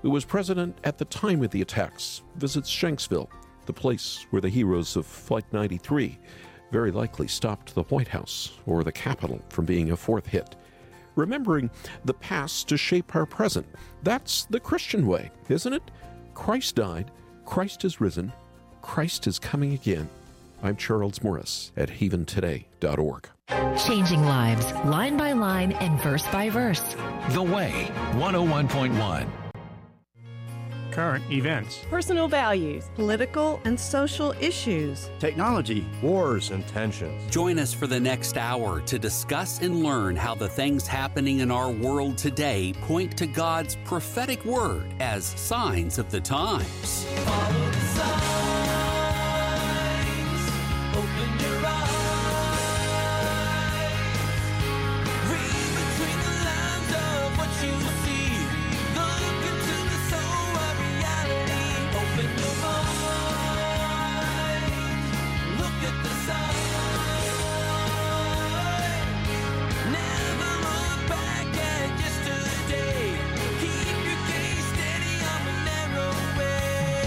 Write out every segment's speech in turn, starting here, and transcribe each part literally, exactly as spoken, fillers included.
who was president at the time of the attacks, visits Shanksville, the place where the heroes of Flight ninety-three very likely stopped the White House or the Capitol from being a fourth hit. Remembering the past to shape our present. That's the Christian way, isn't it? Christ died, Christ is risen, Christ is coming again. I'm Charles Morris at haven today dot org. Changing lives, line by line and verse by verse. The Way, one oh one point one. Current events, personal values, political and social issues, technology, wars, and tensions. Join us for the next hour to discuss and learn how the things happening in our world today point to God's prophetic word as signs of the times. Follow the signs, open your eyes, read between the lines of what you see, look into the soul of reality, open your mind, look at the signs, never look back at yesterday, keep your gaze steady on the narrow way,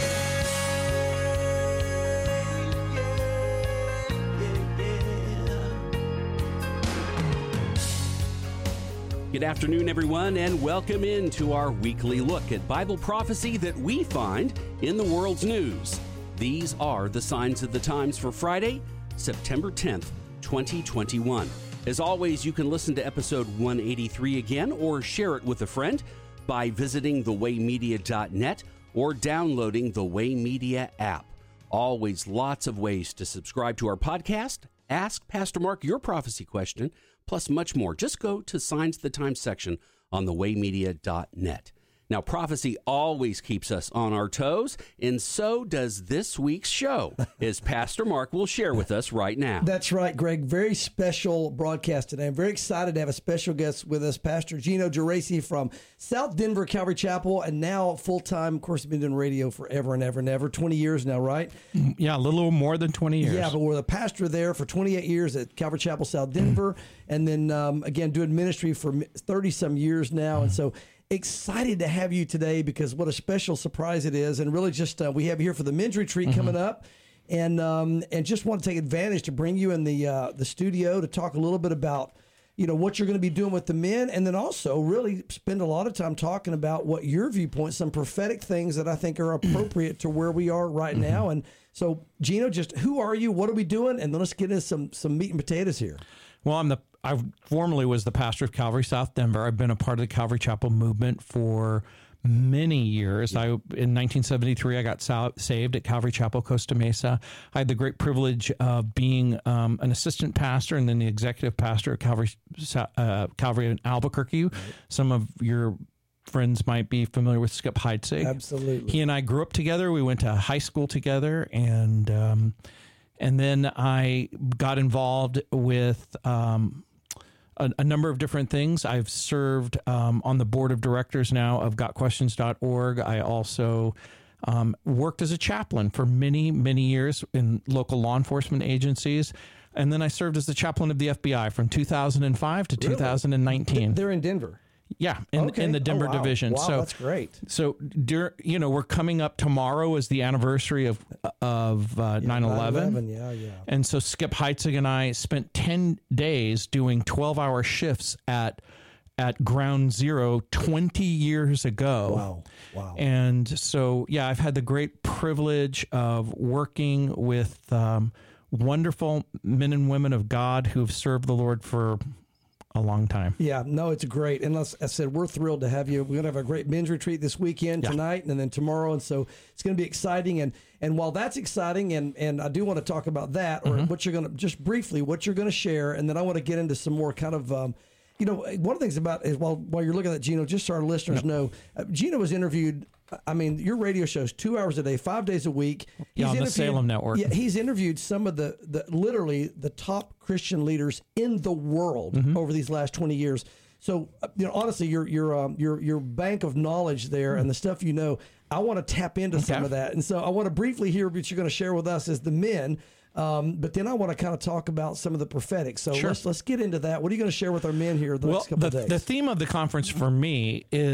yeah, yeah, yeah. Good afternoon, everyone, and welcome into our weekly look at Bible prophecy that we find in the world's news. These are the signs of the times for Friday, September tenth, twenty twenty-one. As always, you can listen to episode one eighty-three again or share it with a friend by visiting the way media dot net or downloading the Way Media app. Always lots of ways to subscribe to our podcast, ask Pastor Mark your prophecy question, plus much more. Just go to Signs of the Times section on the way media dot net. Now, prophecy always keeps us on our toes, and so does this week's show, as Pastor Mark will share with us right now. That's right, Greg. Very special broadcast today. I'm very excited to have a special guest with us, Pastor Gino Geraci from South Denver Calvary Chapel, and now full-time, of course, he's been doing radio forever and ever and ever, twenty years now, right? Yeah, a little more than twenty years. Yeah, but we're the pastor there for twenty-eight years at Calvary Chapel, South Denver, and then, um, again, doing ministry for thirty-some years now, and so excited to have you today because what a special surprise it is, and really just uh, we have you here for the men's retreat mm-hmm. coming up, and um, and just want to take advantage to bring you in the uh, the studio to talk a little bit about you know what you're going to be doing with the men, and then also really spend a lot of time talking about what your viewpoint, some prophetic things that I think are appropriate to where we are right mm-hmm. now. And so, Gino, just who are you? What are we doing? And then let's get into some some meat and potatoes here. Well, I'm the I formerly was the pastor of Calvary South Denver. I've been a part of the Calvary Chapel movement for many years. Yeah. I in nineteen seventy-three, I got saved at Calvary Chapel, Costa Mesa. I had the great privilege of being um, an assistant pastor and then the executive pastor at Calvary, uh, Calvary in Albuquerque. Right. Some of your friends might be familiar with Skip Heitzig. Absolutely. He and I grew up together. We went to high school together, and um, and then I got involved with Um, A, a number of different things. I've served um, on the board of directors now of got questions dot org. I also um, worked as a chaplain for many, many years in local law enforcement agencies. And then I served as the chaplain of the F B I from two thousand five to really? two thousand nineteen. They're in Denver. Yeah, in, okay. in the Denver oh, wow. division. Wow, so that's great. So, you know, we're coming up tomorrow is the anniversary of of uh, yeah, nine eleven. Yeah, yeah. And so Skip Heitzig and I spent ten days doing twelve-hour shifts at at Ground Zero twenty years ago. Wow, wow. And so, yeah, I've had the great privilege of working with um, wonderful men and women of God who have served the Lord for a long time. Yeah, no, it's great. And as I said, we're thrilled to have you. We're going to have a great men's retreat this weekend, yeah. tonight, and then tomorrow. And so it's going to be exciting. And and while that's exciting, and, and I do want to talk about that, or mm-hmm. what you're going to, just briefly, what you're going to share. And then I want to get into some more kind of, um, you know, one of the things about is while, while you're looking at Gino, just so our listeners yep. know, uh, Gino was interviewed. I mean, your radio show's two hours a day, five days a week. He's yeah, on the Salem Network. Yeah, he's interviewed some of the, the literally the top Christian leaders in the world mm-hmm. over these last twenty years. So, you know, honestly, your your um, your your bank of knowledge there mm-hmm. and the stuff you know, I want to tap into okay. some of that. And so I want to briefly hear what you're going to share with us as the men. Um, but then I want to kind of talk about some of the prophetic. So sure. let's let's get into that. What are you going to share with our men here the well, next couple the, of days? The theme of the conference for me is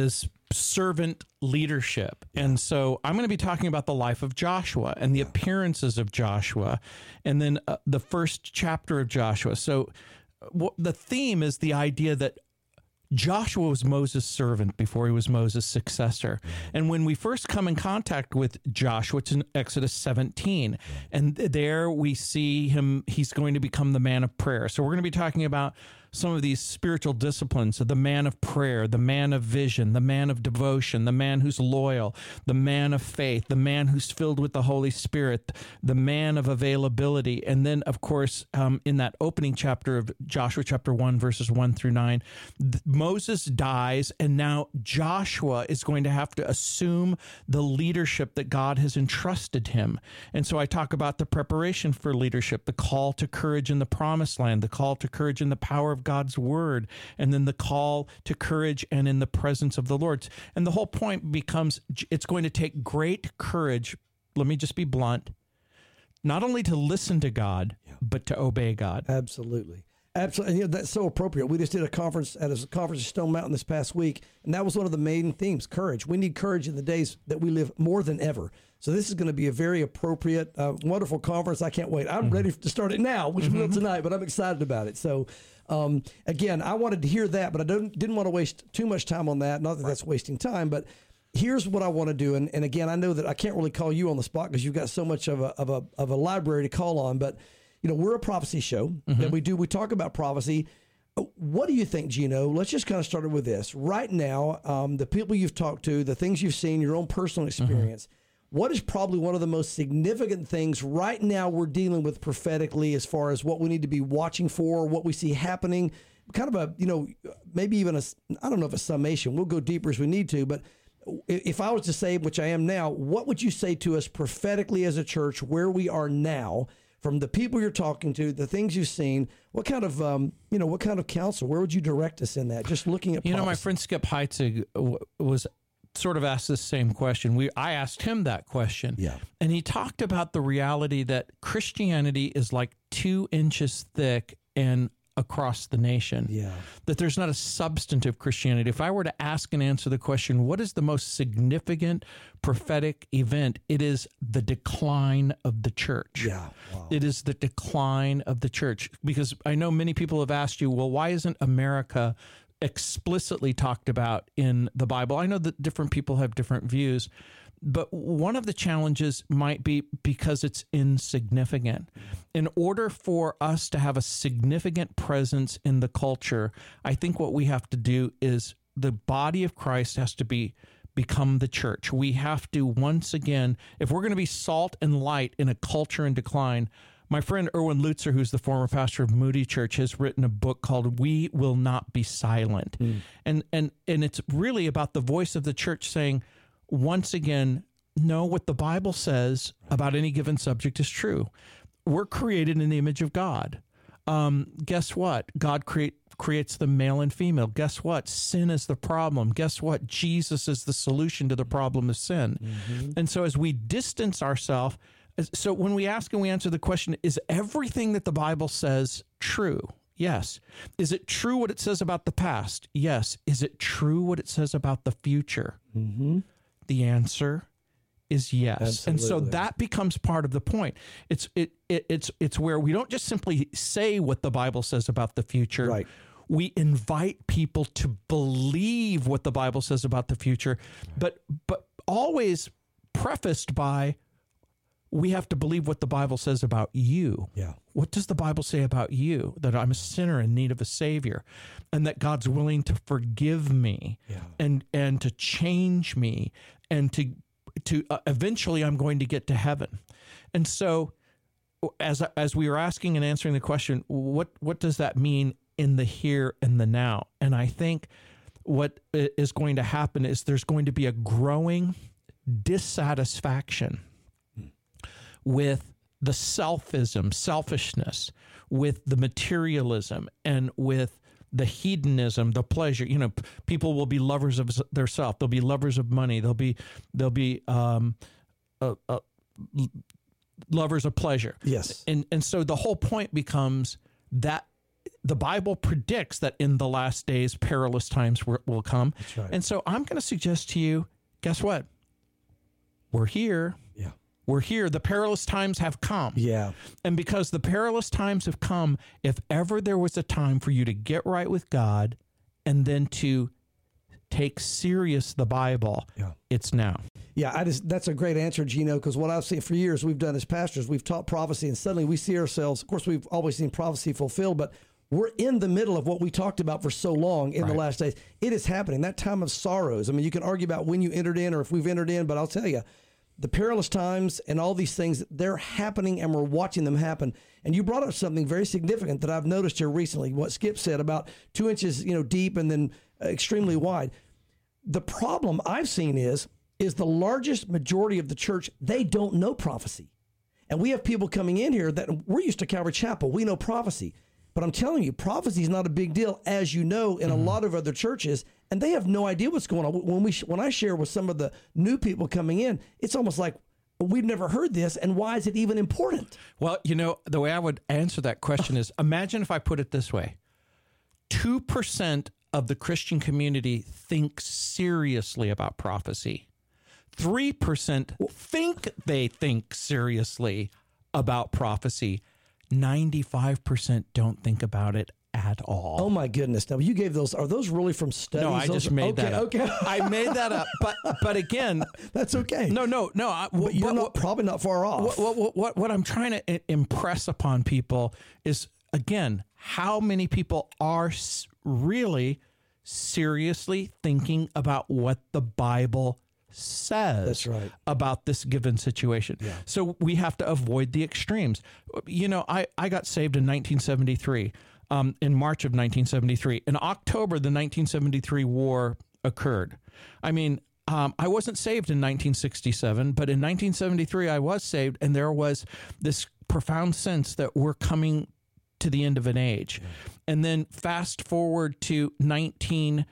servant leadership. And so I'm going to be talking about the life of Joshua and the appearances of Joshua, and then uh, the first chapter of Joshua. So w- the theme is the idea that Joshua was Moses' servant before he was Moses' successor. And when we first come in contact with Joshua, it's in Exodus seventeen. And there we see him, he's going to become the man of prayer. So we're going to be talking about some of these spiritual disciplines, so the man of prayer, the man of vision, the man of devotion, the man who's loyal, the man of faith, the man who's filled with the Holy Spirit, the man of availability. And then, of course, um, in that opening chapter of Joshua chapter one, verses one through nine, th- Moses dies, and now Joshua is going to have to assume the leadership that God has entrusted him. And so I talk about the preparation for leadership, the call to courage in the promised land, the call to courage in the power of God's word, and then the call to courage and in the presence of the Lord. And the whole point becomes it's going to take great courage, let me just be blunt, not only to listen to God, yeah. but to obey God. Absolutely. Absolutely. And, you know, that's so appropriate. We just did a conference at a conference at Stone Mountain this past week, and that was one of the main themes, courage. We need courage in the days that we live more than ever. So this is going to be a very appropriate, uh, wonderful conference. I can't wait. I'm mm-hmm. ready to start it now, which mm-hmm. we will tonight, but I'm excited about it. So, um, again, I wanted to hear that, but I don't, didn't want to waste too much time on that. Not that right. that's wasting time, but here's what I want to do. And, and again, I know that I can't really call you on the spot because you've got so much of a, of a, of a library to call on, but you know, we're a prophecy show mm-hmm. that we do. We talk about prophecy. What do you think, Gino? Let's just kind of start with this. Right now, um, the people you've talked to, the things you've seen, your own personal experience, mm-hmm. what is probably one of the most significant things right now we're dealing with prophetically as far as what we need to be watching for, what we see happening? Kind of a, you know, maybe even a, I don't know if a summation. We'll go deeper as we need to, but if I was to say, which I am now, what would you say to us prophetically as a church where we are now? From the people you're talking to, the things you've seen, what kind of, um, you know, what kind of counsel? Where would you direct us in that? Just looking at, you prophecy. know, my friend Skip Heitzig was sort of asked this same question. We, I asked him that question, yeah, and he talked about the reality that Christianity is like two inches thick and across the nation. Yeah, that there's not a substantive Christianity. If I were to ask and answer the question, what is the most significant prophetic event? It is the decline of the church. Yeah, wow. It is the decline of the church. Because I know many people have asked you, well, why isn't America explicitly talked about in the Bible? I know that different people have different views, but one of the challenges might be because it's insignificant. In order for us to have a significant presence in the culture, I think what we have to do is the body of Christ has to be become the church. We have to, once again, if we're going to be salt and light in a culture in decline, my friend Erwin Lutzer, who's the former pastor of Moody Church, has written a book called We Will Not Be Silent. Mm. And, and, and it's really about the voice of the church saying, once again, know what the Bible says about any given subject is true. We're created in the image of God. Um, guess what? God create, creates the male and female. Guess what? Sin is the problem. Guess what? Jesus is the solution to the problem of sin. Mm-hmm. And so as we distance ourselves, so when we ask and we answer the question, is everything that the Bible says true? Yes. Is it true what it says about the past? Yes. Is it true what it says about the future? Mm-hmm. The answer is yes. Absolutely. And so that becomes part of the point. It's it, it it's it's where we don't just simply say what the Bible says about the future. Right. We invite people to believe what the Bible says about the future, but but always prefaced by we have to believe what the Bible says about you. Yeah. What does the Bible say about you? That I'm a sinner in need of a Savior, and that God's willing to forgive me, yeah. and and to change me, and to to uh, eventually I'm going to get to heaven. And so, as as we were asking and answering the question, what what does that mean in the here and the now? And I think what is going to happen is there's going to be a growing dissatisfaction with the selfism, selfishness, with the materialism, and with the hedonism, the pleasure. You know, p- people will be lovers of their self. They'll be lovers of money. They'll be they'll be um, uh, uh, lovers of pleasure. Yes, and and so the whole point becomes that the Bible predicts that in the last days, perilous times will, will come. That's right. And so I'm going to suggest to you, guess what? We're here. Yeah. We're here. The perilous times have come. Yeah. And because the perilous times have come, if ever there was a time for you to get right with God and then to take serious the Bible, yeah. it's now. Yeah, I just that's a great answer, Gino, because what I've seen for years we've done as pastors, we've taught prophecy, and suddenly we see ourselves, of course, we've always seen prophecy fulfilled, but we're in the middle of what we talked about for so long in Right. the last days. It is happening, that time of sorrows. I mean, you can argue about when you entered in or if we've entered in, but I'll tell you, the perilous times and all these things, they're happening and we're watching them happen. And you brought up something very significant that I've noticed here recently, what Skip said about two inches, you know, deep and then extremely wide. The problem I've seen is, is the largest majority of the church, they don't know prophecy. And we have people coming in here that we're used to Calvary Chapel. We know prophecy. But I'm telling you, prophecy is not a big deal, as you know, in mm-hmm. a lot of other churches. And they have no idea what's going on. When we when I share with some of the new people coming in, it's almost like, we've never heard this, and why is it even important? Well, you know, the way I would answer that question is, imagine if I put it this way. two percent of the Christian community think seriously about prophecy. three percent think they think seriously about prophecy. ninety-five percent don't think about it at all. Oh my goodness. Now you gave those, are those really from studies? No, I those just are, made okay, that up. Okay. I made that up. But but again, that's okay. No, no, no. I, but you're what, not what, probably not far off. What, what, what, what I'm trying to impress upon people is, again, how many people are really seriously thinking about what the Bible says That's right. about this given situation. Yeah. So we have to avoid the extremes. You know, I, I got saved in nineteen seventy-three, um, in March of nineteen seventy-three. In October, the nineteen seventy-three war occurred. I mean, um, I wasn't saved in nineteen sixty-seven, but in nineteen seventy-three, I was saved, and there was this profound sense that we're coming to the end of an age. Yeah. And then fast forward to nineteen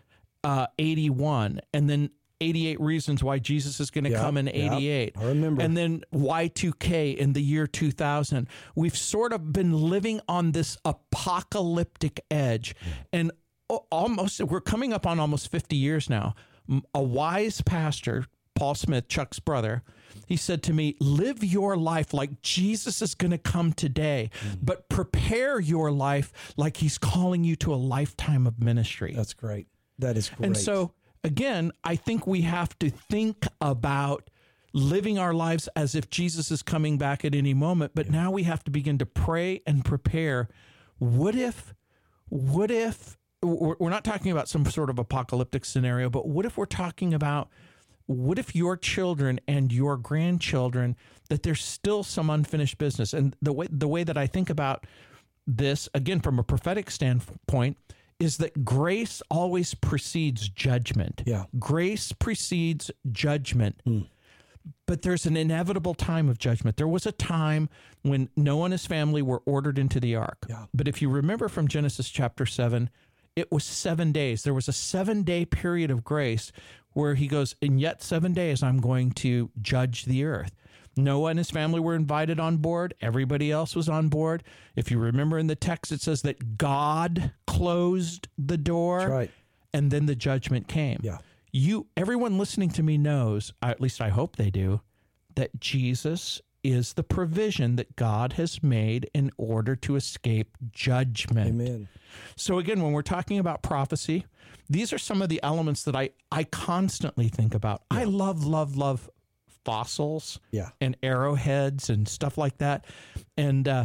eighty-one, and then eighty-eight Reasons Why Jesus is going to yep, come in eighty-eight. Yep, I remember. And then Y two K in the year two thousand. We've sort of been living on this apocalyptic edge. Yeah. And almost, we're coming up on almost fifty years now. A wise pastor, Paul Smith, Chuck's brother, he said to me, live your life like Jesus is going to come today, mm. but prepare your life like he's calling you to a lifetime of ministry. That's great. That is great. And so, again, I think we have to think about living our lives as if Jesus is coming back at any moment. But yeah. now we have to begin to pray and prepare. What if, what if, we're not talking about some sort of apocalyptic scenario, but what if we're talking about, what if your children and your grandchildren, that there's still some unfinished business? And the way, the way that I think about this, again, from a prophetic standpoint, is that grace always precedes judgment. Yeah. Grace precedes judgment. Mm. But there's an inevitable time of judgment. There was a time when Noah and his family were ordered into the ark. Yeah. But if you remember from Genesis chapter seven, it was seven days. There was a seven-day period of grace where he goes, in yet seven days, I'm going to judge the earth. Noah and his family were invited on board. Everybody else was on board. If you remember in the text, it says that God closed the door. That's right. And then the judgment came. Yeah. You, everyone listening to me knows, at least I hope they do, that Jesus is the provision that God has made in order to escape judgment. Amen. So again, when we're talking about prophecy, these are some of the elements that I, I constantly think about. Yeah. I love, love, love fossils yeah. and arrowheads and stuff like that. And uh,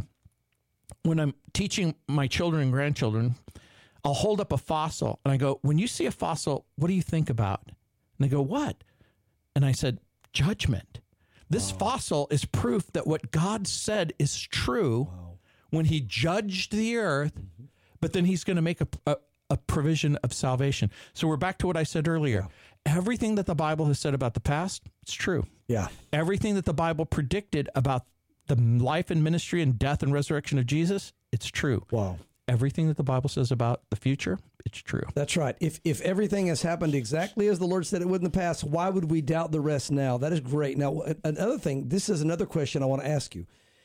when I'm teaching my children and grandchildren, I'll hold up a fossil and I go, when you see a fossil, what do you think about? And they go, what? And I said, judgment. This wow. fossil is proof that what God said is true wow. when he judged the earth, mm-hmm. but then he's going to make a, a, a provision of salvation. So we're back to what I said earlier. Yeah. Everything that the Bible has said about the past, it's true. Yeah. Everything that the Bible predicted about the life and ministry and death and resurrection of Jesus, it's true. Wow. Everything that the Bible says about the future, it's true. That's right. If if everything has happened exactly as the Lord said it would in the past, why would we doubt the rest now? That is great. Now, another thing, this is another question I want to ask you.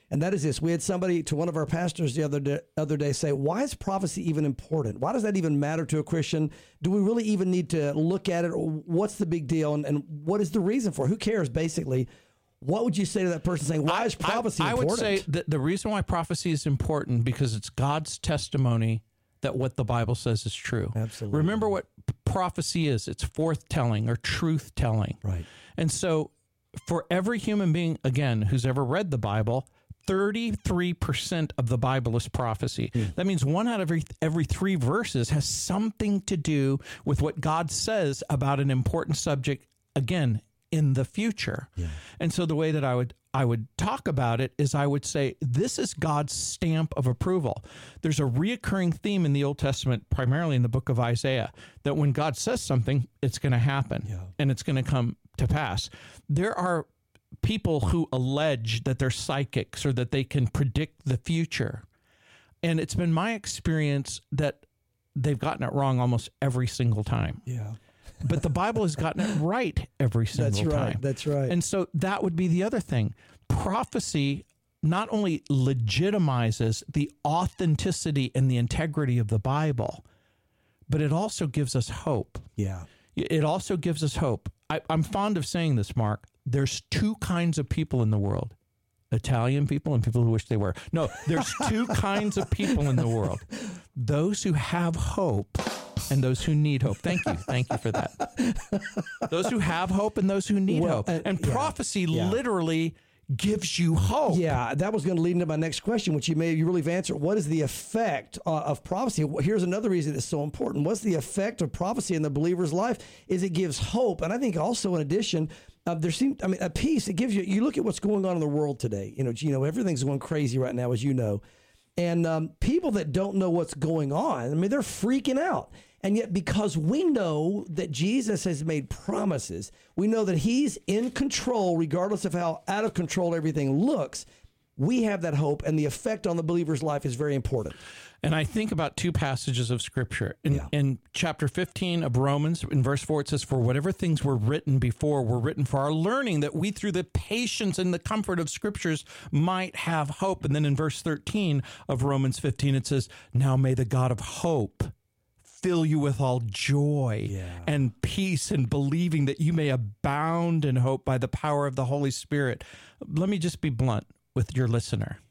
And that is this. We had somebody, to one of our pastors the other day, other day say, why is prophecy even important? Why does that even matter to a Christian? Do we really even need to look at it? What's the big deal? And, and what is the reason for it? Who cares, basically? What would you say to that person saying, why is prophecy I, I important? I would say that the reason why prophecy is important because it's God's testimony that what the Bible says is true. Absolutely. Remember what prophecy is. It's forth-telling or truth-telling. Right. And so for every human being, again, who's ever read the Bible, thirty-three percent of the Bible is prophecy. Mm. That means one out of every, every three verses has something to do with what God says about an important subject, again, in the future. Yeah. And so the way that I would I would talk about it is I would say this is God's stamp of approval. There's a reoccurring theme in the Old Testament, primarily in the book of Isaiah, that when God says something, it's going to happen yeah. and it's going to come to pass. There are people who allege that they're psychics or that they can predict the future. And it's been my experience that they've gotten it wrong almost every single time. Yeah. But the Bible has gotten it right every single That's right. time. That's right. And so that would be the other thing. Prophecy not only legitimizes the authenticity and the integrity of the Bible, but it also gives us hope. Yeah. It also gives us hope. I, I'm fond of saying this, Mark. There's two kinds of people in the world. Italian people and people who wish they were. No, there's two kinds of people in the world. Those who have hope and those who need hope. Thank you. Thank you for that. Those who have hope and those who need well, hope. Uh, and yeah, prophecy yeah. literally gives you hope. Yeah, that was going to lead into my next question, which you may you really have answered. What is the effect uh, of prophecy? Here's another reason it's so important. What's the effect of prophecy in the believer's life? Is it gives hope. And I think also in addition, uh, there seems, I mean, a peace, it gives you, you look at what's going on in the world today. You know, Gino, everything's going crazy right now, as you know. And um, people that don't know what's going on, I mean, they're freaking out. And yet, because we know that Jesus has made promises, we know that he's in control, regardless of how out of control everything looks, we have that hope, and the effect on the believer's life is very important. And I think about two passages of Scripture. In, Yeah. in chapter fifteen of Romans, in verse four, it says, "For whatever things were written before were written for our learning, that we through the patience and the comfort of Scriptures might have hope." And then in verse thirteen of Romans fifteen, it says, "Now may the God of hope fill you with all joy Yeah. and peace and believing that you may abound in hope by the power of the Holy Spirit." Let me just be blunt with your listener.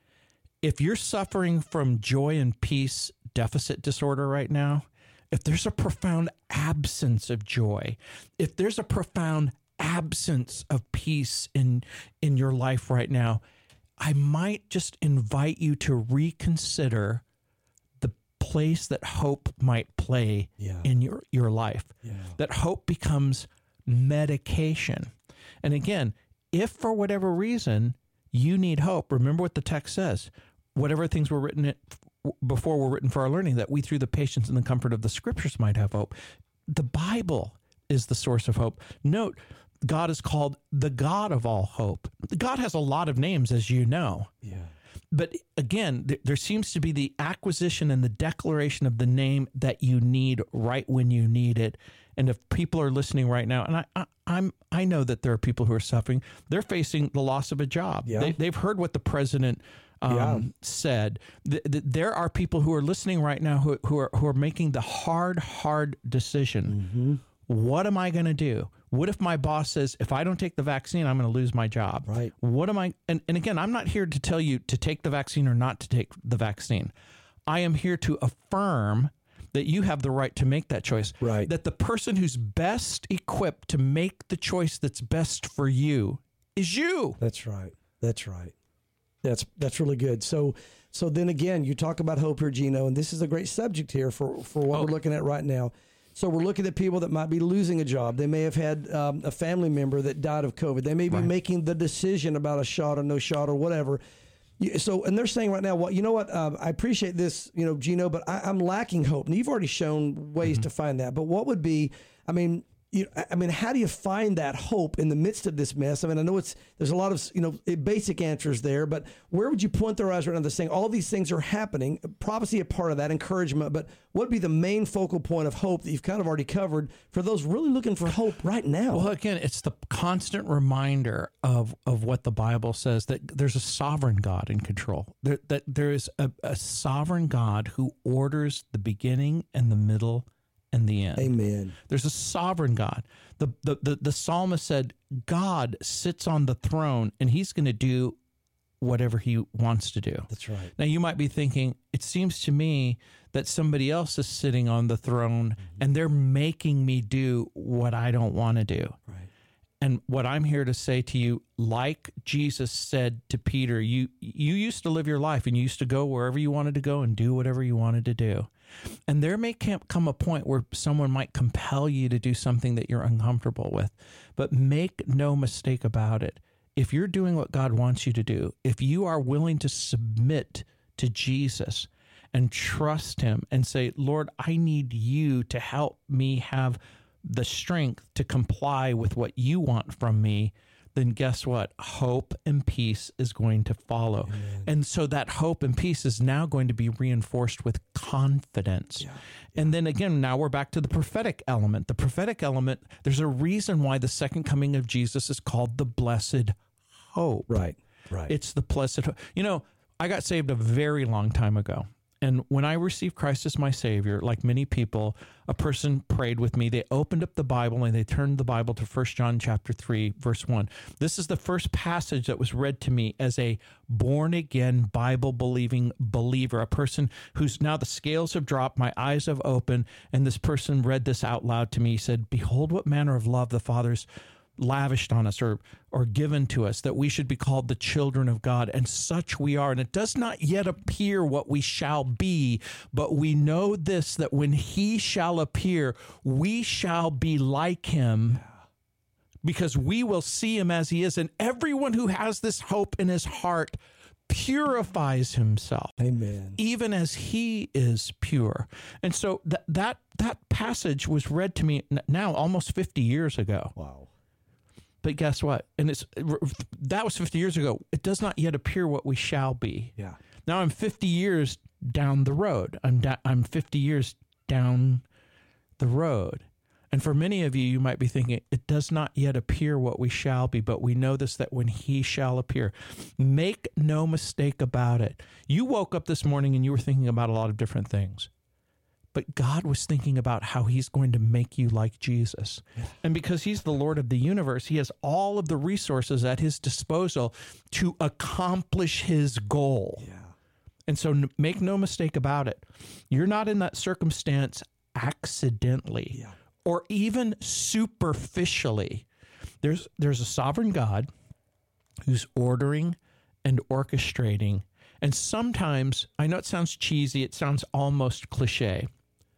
If you're suffering from joy and peace deficit disorder right now, if there's a profound absence of joy, if there's a profound absence of peace in, in your life right now, I might just invite you to reconsider the place that hope might play Yeah. in your, your life. Yeah. That hope becomes medication. And again, if for whatever reason you need hope, remember what the text says. Whatever things were written before were written for our learning, that we through the patience and the comfort of the Scriptures might have hope. The Bible is the source of hope. Note, God is called the God of all hope. God has a lot of names, as you know. Yeah. But again, th- there seems to be the acquisition and the declaration of the name that you need right when you need it. And if people are listening right now, and I, I, I'm, I know that there are people who are suffering, they're facing the loss of a job. Yeah. They, they've heard what the president um, Yeah. said. Th- th- there are people who are listening right now who, who are who are making the hard, hard decision. Mm-hmm. What am I going to do? What if my boss says, if I don't take the vaccine, I'm going to lose my job? Right. What am I? And, and again, I'm not here to tell you to take the vaccine or not to take the vaccine. I am here to affirm that you have the right to make that choice. Right. That the person who's best equipped to make the choice that's best for you is you. That's right. That's right. That's that's really good. So so then again, you talk about hope here, Gino, and this is a great subject here for, for what Oh. we're looking at right now. So we're looking at people that might be losing a job. They may have had um, a family member that died of COVID. They may be Right. making the decision about a shot or no shot or whatever. You- So, and they're saying right now, well, you know what? Um, I appreciate this, you know, Gino, but I, I'm lacking hope. And you've already shown ways Mm-hmm. to find that. But what would be, I mean, you, I mean, how do you find that hope in the midst of this mess? I mean, I know it's there's a lot of you know basic answers there, but where would you point their eyes right now? They're saying all these things are happening. Prophecy a part of that, encouragement, but what would be the main focal point of hope that you've kind of already covered for those really looking for hope right now? Well, again, it's the constant reminder of of what the Bible says, that there's a sovereign God in control. There, that there is a, a sovereign God who orders the beginning and the middle and the end. Amen. There's a sovereign God. The, the, the, the psalmist said, God sits on the throne and he's going to do whatever he wants to do. That's right. Now, you might be thinking, it seems to me that somebody else is sitting on the throne mm-hmm. and they're making me do what I don't want to do. Right. And what I'm here to say to you, like Jesus said to Peter, you you used to live your life and you used to go wherever you wanted to go and do whatever you wanted to do. And there may come a point where someone might compel you to do something that you're uncomfortable with. But make no mistake about it. If you're doing what God wants you to do, if you are willing to submit to Jesus and trust him and say, Lord, I need you to help me have the strength to comply with what you want from me, then guess what? Hope and peace is going to follow. Amen. And so that hope and peace is now going to be reinforced with confidence. Yeah. Yeah. And then again, now we're back to the prophetic element. The prophetic element, there's a reason why the second coming of Jesus is called the blessed hope. Right, right. It's the blessed hope. You know, I got saved a very long time ago. And when I received Christ as my Savior, like many people, a person prayed with me. They opened up the Bible and they turned the Bible to First John chapter three, verse one. This is the first passage that was read to me as a born-again, Bible-believing believer, a person who's now the scales have dropped, my eyes have opened, and this person read this out loud to me. He said, behold what manner of love the Father's lavished on us or or given to us, that we should be called the children of God, and such we are. And it does not yet appear what we shall be, but we know this, that when he shall appear, we shall be like him, because we will see him as he is. And everyone who has this hope in his heart purifies himself. Amen. Even as he is pure. And so that that that passage was read to me now almost fifty years ago. Wow. But guess what? And it's that was fifty years ago. It does not yet appear what we shall be. Yeah. Now I'm fifty years down the road. I'm da- I'm fifty years down the road. And for many of you, you might be thinking, it does not yet appear what we shall be, but we know this, that when he shall appear. Make no mistake about it. You woke up this morning and you were thinking about a lot of different things. But God was thinking about how he's going to make you like Jesus. And because he's the Lord of the universe, he has all of the resources at his disposal to accomplish his goal. Yeah. And so n- make no mistake about it. You're not in that circumstance accidentally yeah. or even superficially. There's, there's a sovereign God who's ordering and orchestrating. And sometimes, I know it sounds cheesy, it sounds almost cliche,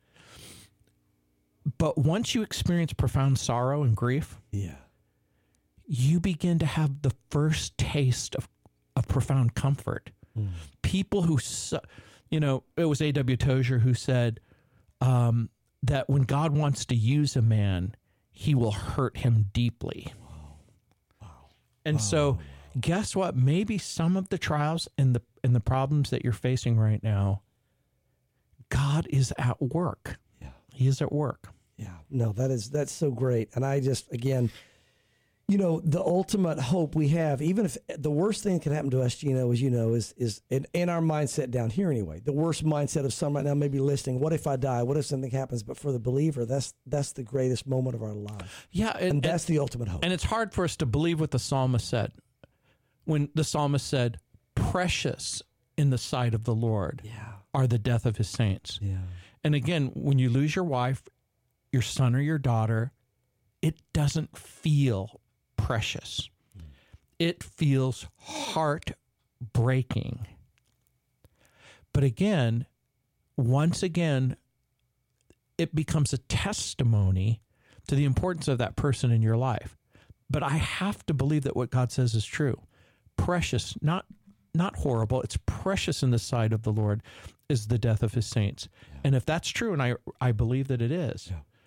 but once you experience profound sorrow and grief, yeah, you begin to have the first taste of, of profound comfort. Mm. People who, you know, it was A W Tozier who said um, that when God wants to use a man, he will hurt him deeply. Wow. Wow. And wow. so guess what? Maybe some of the trials and the and the problems that you're facing right now, God is at work. Yeah. He is at work. Yeah. No, that is, that's so great. And I just, again, you know, the ultimate hope we have, even if the worst thing that can happen to us, Gino, as you know, is, is in, in our mindset down here anyway, the worst mindset of some right now may be listening, what if I die? What if something happens? But for the believer, that's, that's the greatest moment of our life. Yeah. And, and that's and, the ultimate hope. And it's hard for us to believe what the psalmist said. When the psalmist said, precious in the sight of the Lord yeah. are the death of his saints. Yeah. And again, when you lose your wife, your son or your daughter, it doesn't feel precious. Mm. It feels heartbreaking. But again, once again, it becomes a testimony to the importance of that person in your life. But I have to believe that what God says is true. Precious, not not horrible, it's precious in the sight of the Lord is the death of his saints. Yeah. And if that's true, and I I believe that it is, yeah.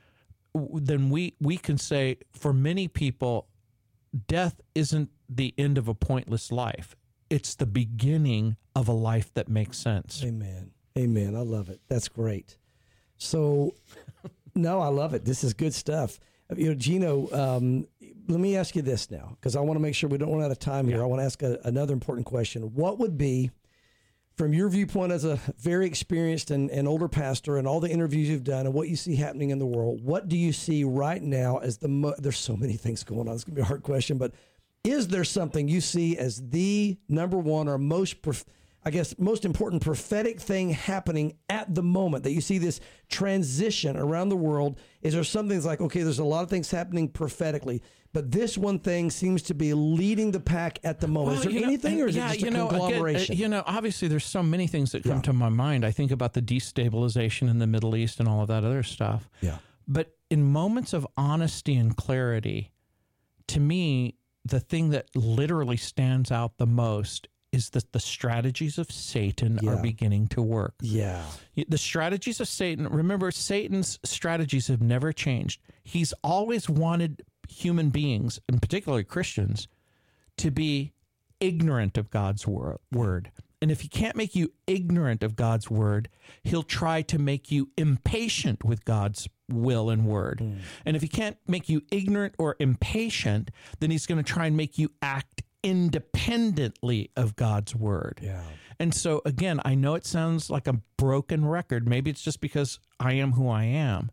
then we we can say for many people, death isn't the end of a pointless life. It's the beginning of a life that makes sense. Amen. Amen. I love it. That's great. So, no, I love it. This is good stuff. You know, Gino, um, let me ask you this now, because I want to make sure we don't run out of time here. Yeah. I want to ask a, another important question. What would be, from your viewpoint as a very experienced and, and older pastor and all the interviews you've done and what you see happening in the world, what do you see right now as the, mo- there's so many things going on. It's going to be a hard question, but is there something you see as the number one or most, prof- I guess, most important prophetic thing happening at the moment that you see this transition around the world? Is there something that's like, okay, there's a lot of things happening prophetically, but this one thing seems to be leading the pack at the moment. Well, is there anything know, or is yeah, it just a you know, conglomeration? Again, you know, obviously there's so many things that come Yeah. to my mind. I think about the destabilization in the Middle East and all of that other stuff. Yeah. But in moments of honesty and clarity, to me, the thing that literally stands out the most is that the strategies of Satan Yeah. are beginning to work. Yeah. The strategies of Satan, remember, Satan's strategies have never changed. He's always wanted human beings, and particularly Christians, to be ignorant of God's wor- word. And if he can't make you ignorant of God's word, he'll try to make you impatient with God's will and word. Mm. And if he can't make you ignorant or impatient, then he's going to try and make you act independently of God's word. Yeah. And so, again, I know it sounds like a broken record. Maybe it's just because I am who I am.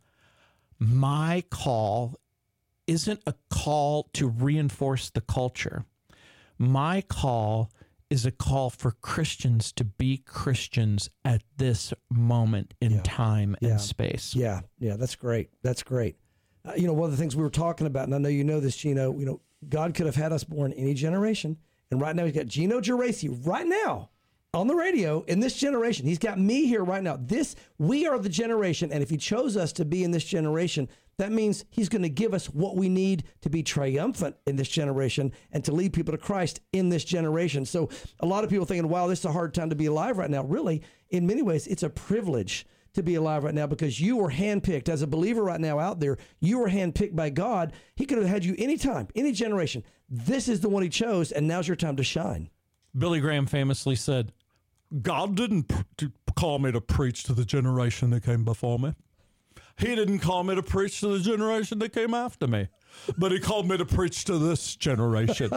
My call isn't a call to reinforce the culture. My call is a call for Christians to be Christians at this moment in Yeah. time Yeah. and space. Yeah, yeah, that's great. That's great. Uh, you know, one of the things we were talking about, and I know you know this, Gino, you know, God could have had us born any generation. And right now he's got Gino Geraci right now on the radio in this generation. He's got me here right now. This, we are the generation. And if he chose us to be in this generation, that means he's going to give us what we need to be triumphant in this generation and to lead people to Christ in this generation. So a lot of people thinking, wow, this is a hard time to be alive right now. Really, in many ways, it's a privilege to be alive right now because you were handpicked. As a believer right now out there, you were handpicked by God. He could have had you anytime, any generation. This is the one he chose, and now's your time to shine. Billy Graham famously said, God didn't pr- call me to preach to the generation that came before me. He didn't call me to preach to the generation that came after me, but he called me to preach to this generation.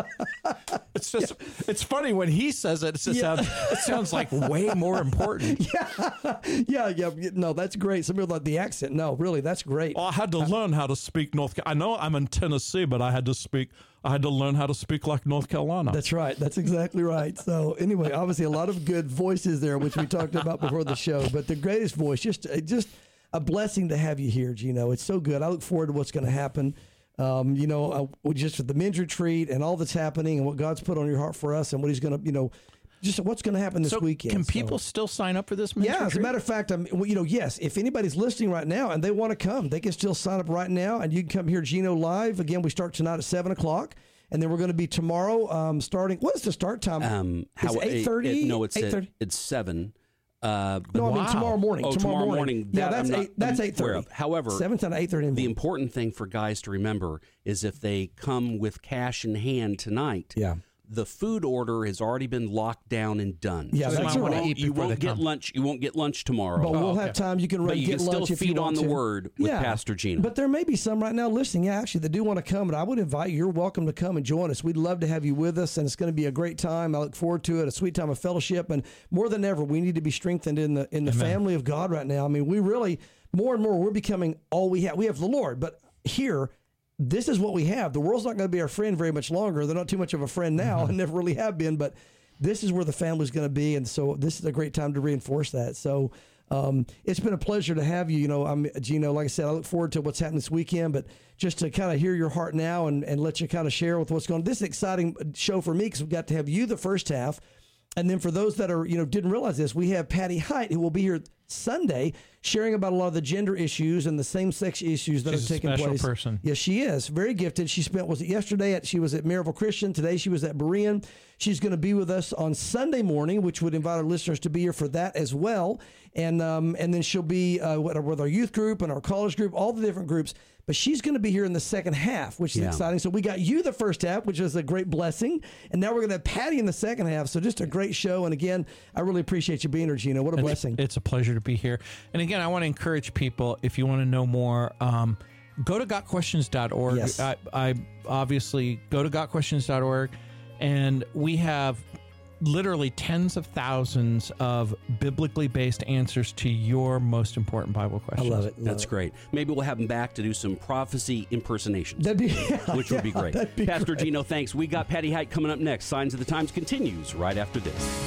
It's just, yeah. It's funny when he says it, it, just yeah. sounds, it sounds like way more important. Yeah, yeah, yeah. No, that's great. Some people like the accent. No, really, that's great. Well, I had to learn how to speak North Carolina. I know I'm in Tennessee, but I had to speak, I had to learn how to speak like North Carolina. That's right. That's exactly right. So anyway, obviously a lot of good voices there, which we talked about before the show, but the greatest voice, just, just, a blessing to have you here, Gino. It's so good. I look forward to what's going to happen. Um, you know, uh, just with the men's retreat and all that's happening and what God's put on your heart for us and what he's going to, you know, just what's going to happen this so weekend. Can people so. still sign up for this men's Yeah, retreat? as a matter of fact, I'm, well, you know, yes, if anybody's listening right now and they want to come, they can still sign up right now and you can come here, Gino, live. Again, we start tonight at seven o'clock. And then we're going to be tomorrow um, starting, what is the start time? Um, how, it's eight thirty? It, no, it's, at, it's seven. Uh, no, I wow. mean tomorrow morning. Oh, tomorrow, tomorrow morning. morning. Yeah, That that's I'm not- eight. That's I'm eight aware thirty. of. However, seven to eight thirty. the important thing for guys to remember is if they come with cash in hand tonight, yeah. the food order has already been locked down and done. Yeah, so that's you all won't, right. you won't get lunch. You won't get lunch tomorrow. But we'll Oh, okay. have time. You can run But you get can lunch still if feed you on want the to. word with yeah. Pastor Gino. But there may be some right now listening. Yeah, actually, they do want to come, and I would invite you. You're welcome to come and join us. We'd love to have you with us, and it's going to be a great time. I look forward to it. A sweet time of fellowship, and more than ever, we need to be strengthened in the in the Amen. family of God right now. I mean, we really more and more we're becoming all we have. We have the Lord, but here. This is what we have. The world's not going to be our friend very much longer. They're not too much of a friend now, Mm-hmm. and never really have been. But this is where the family's going to be, and so this is a great time to reinforce that. So um, it's been a pleasure to have you. You know, I'm Gino. Like I said, I look forward to what's happening this weekend. But just to kind of hear your heart now and, and let you kind of share with what's going on. This is an exciting show for me because we've got to have you the first half. And then for those that are, you know, didn't realize this, we have Patty Height, who will be here Sunday, sharing about a lot of the gender issues and the same-sex issues that She's are a taking special place. person. Yes, she is. Very gifted. She spent, was it yesterday? At, she was at Maryville Christian. Today she was at Berean. She's going to be with us on Sunday morning, which would invite our listeners to be here for that as well. And um, and then she'll be uh, with, our, with our youth group and our college group, all the different groups. But she's going to be here in the second half, which is Yeah. exciting. So we got you the first half, which is a great blessing. And now we're going to have Patty in the second half. So just a great show. And again, I really appreciate you being here, Gino. What a It's- blessing. It's a pleasure to be here. And again, I want to encourage people, if you want to know more, um, go to got questions dot org. Yes. I, I obviously go to got questions dot org, and we have literally tens of thousands of biblically based answers to your most important Bible I questions. love it. Love That's it. great. Maybe we'll have him back to do some prophecy impersonations. That'd be, yeah, which would be yeah, great. that'd be Pastor great. Gino, thanks. We got Patty Height coming up next. Signs of the Times continues right after this.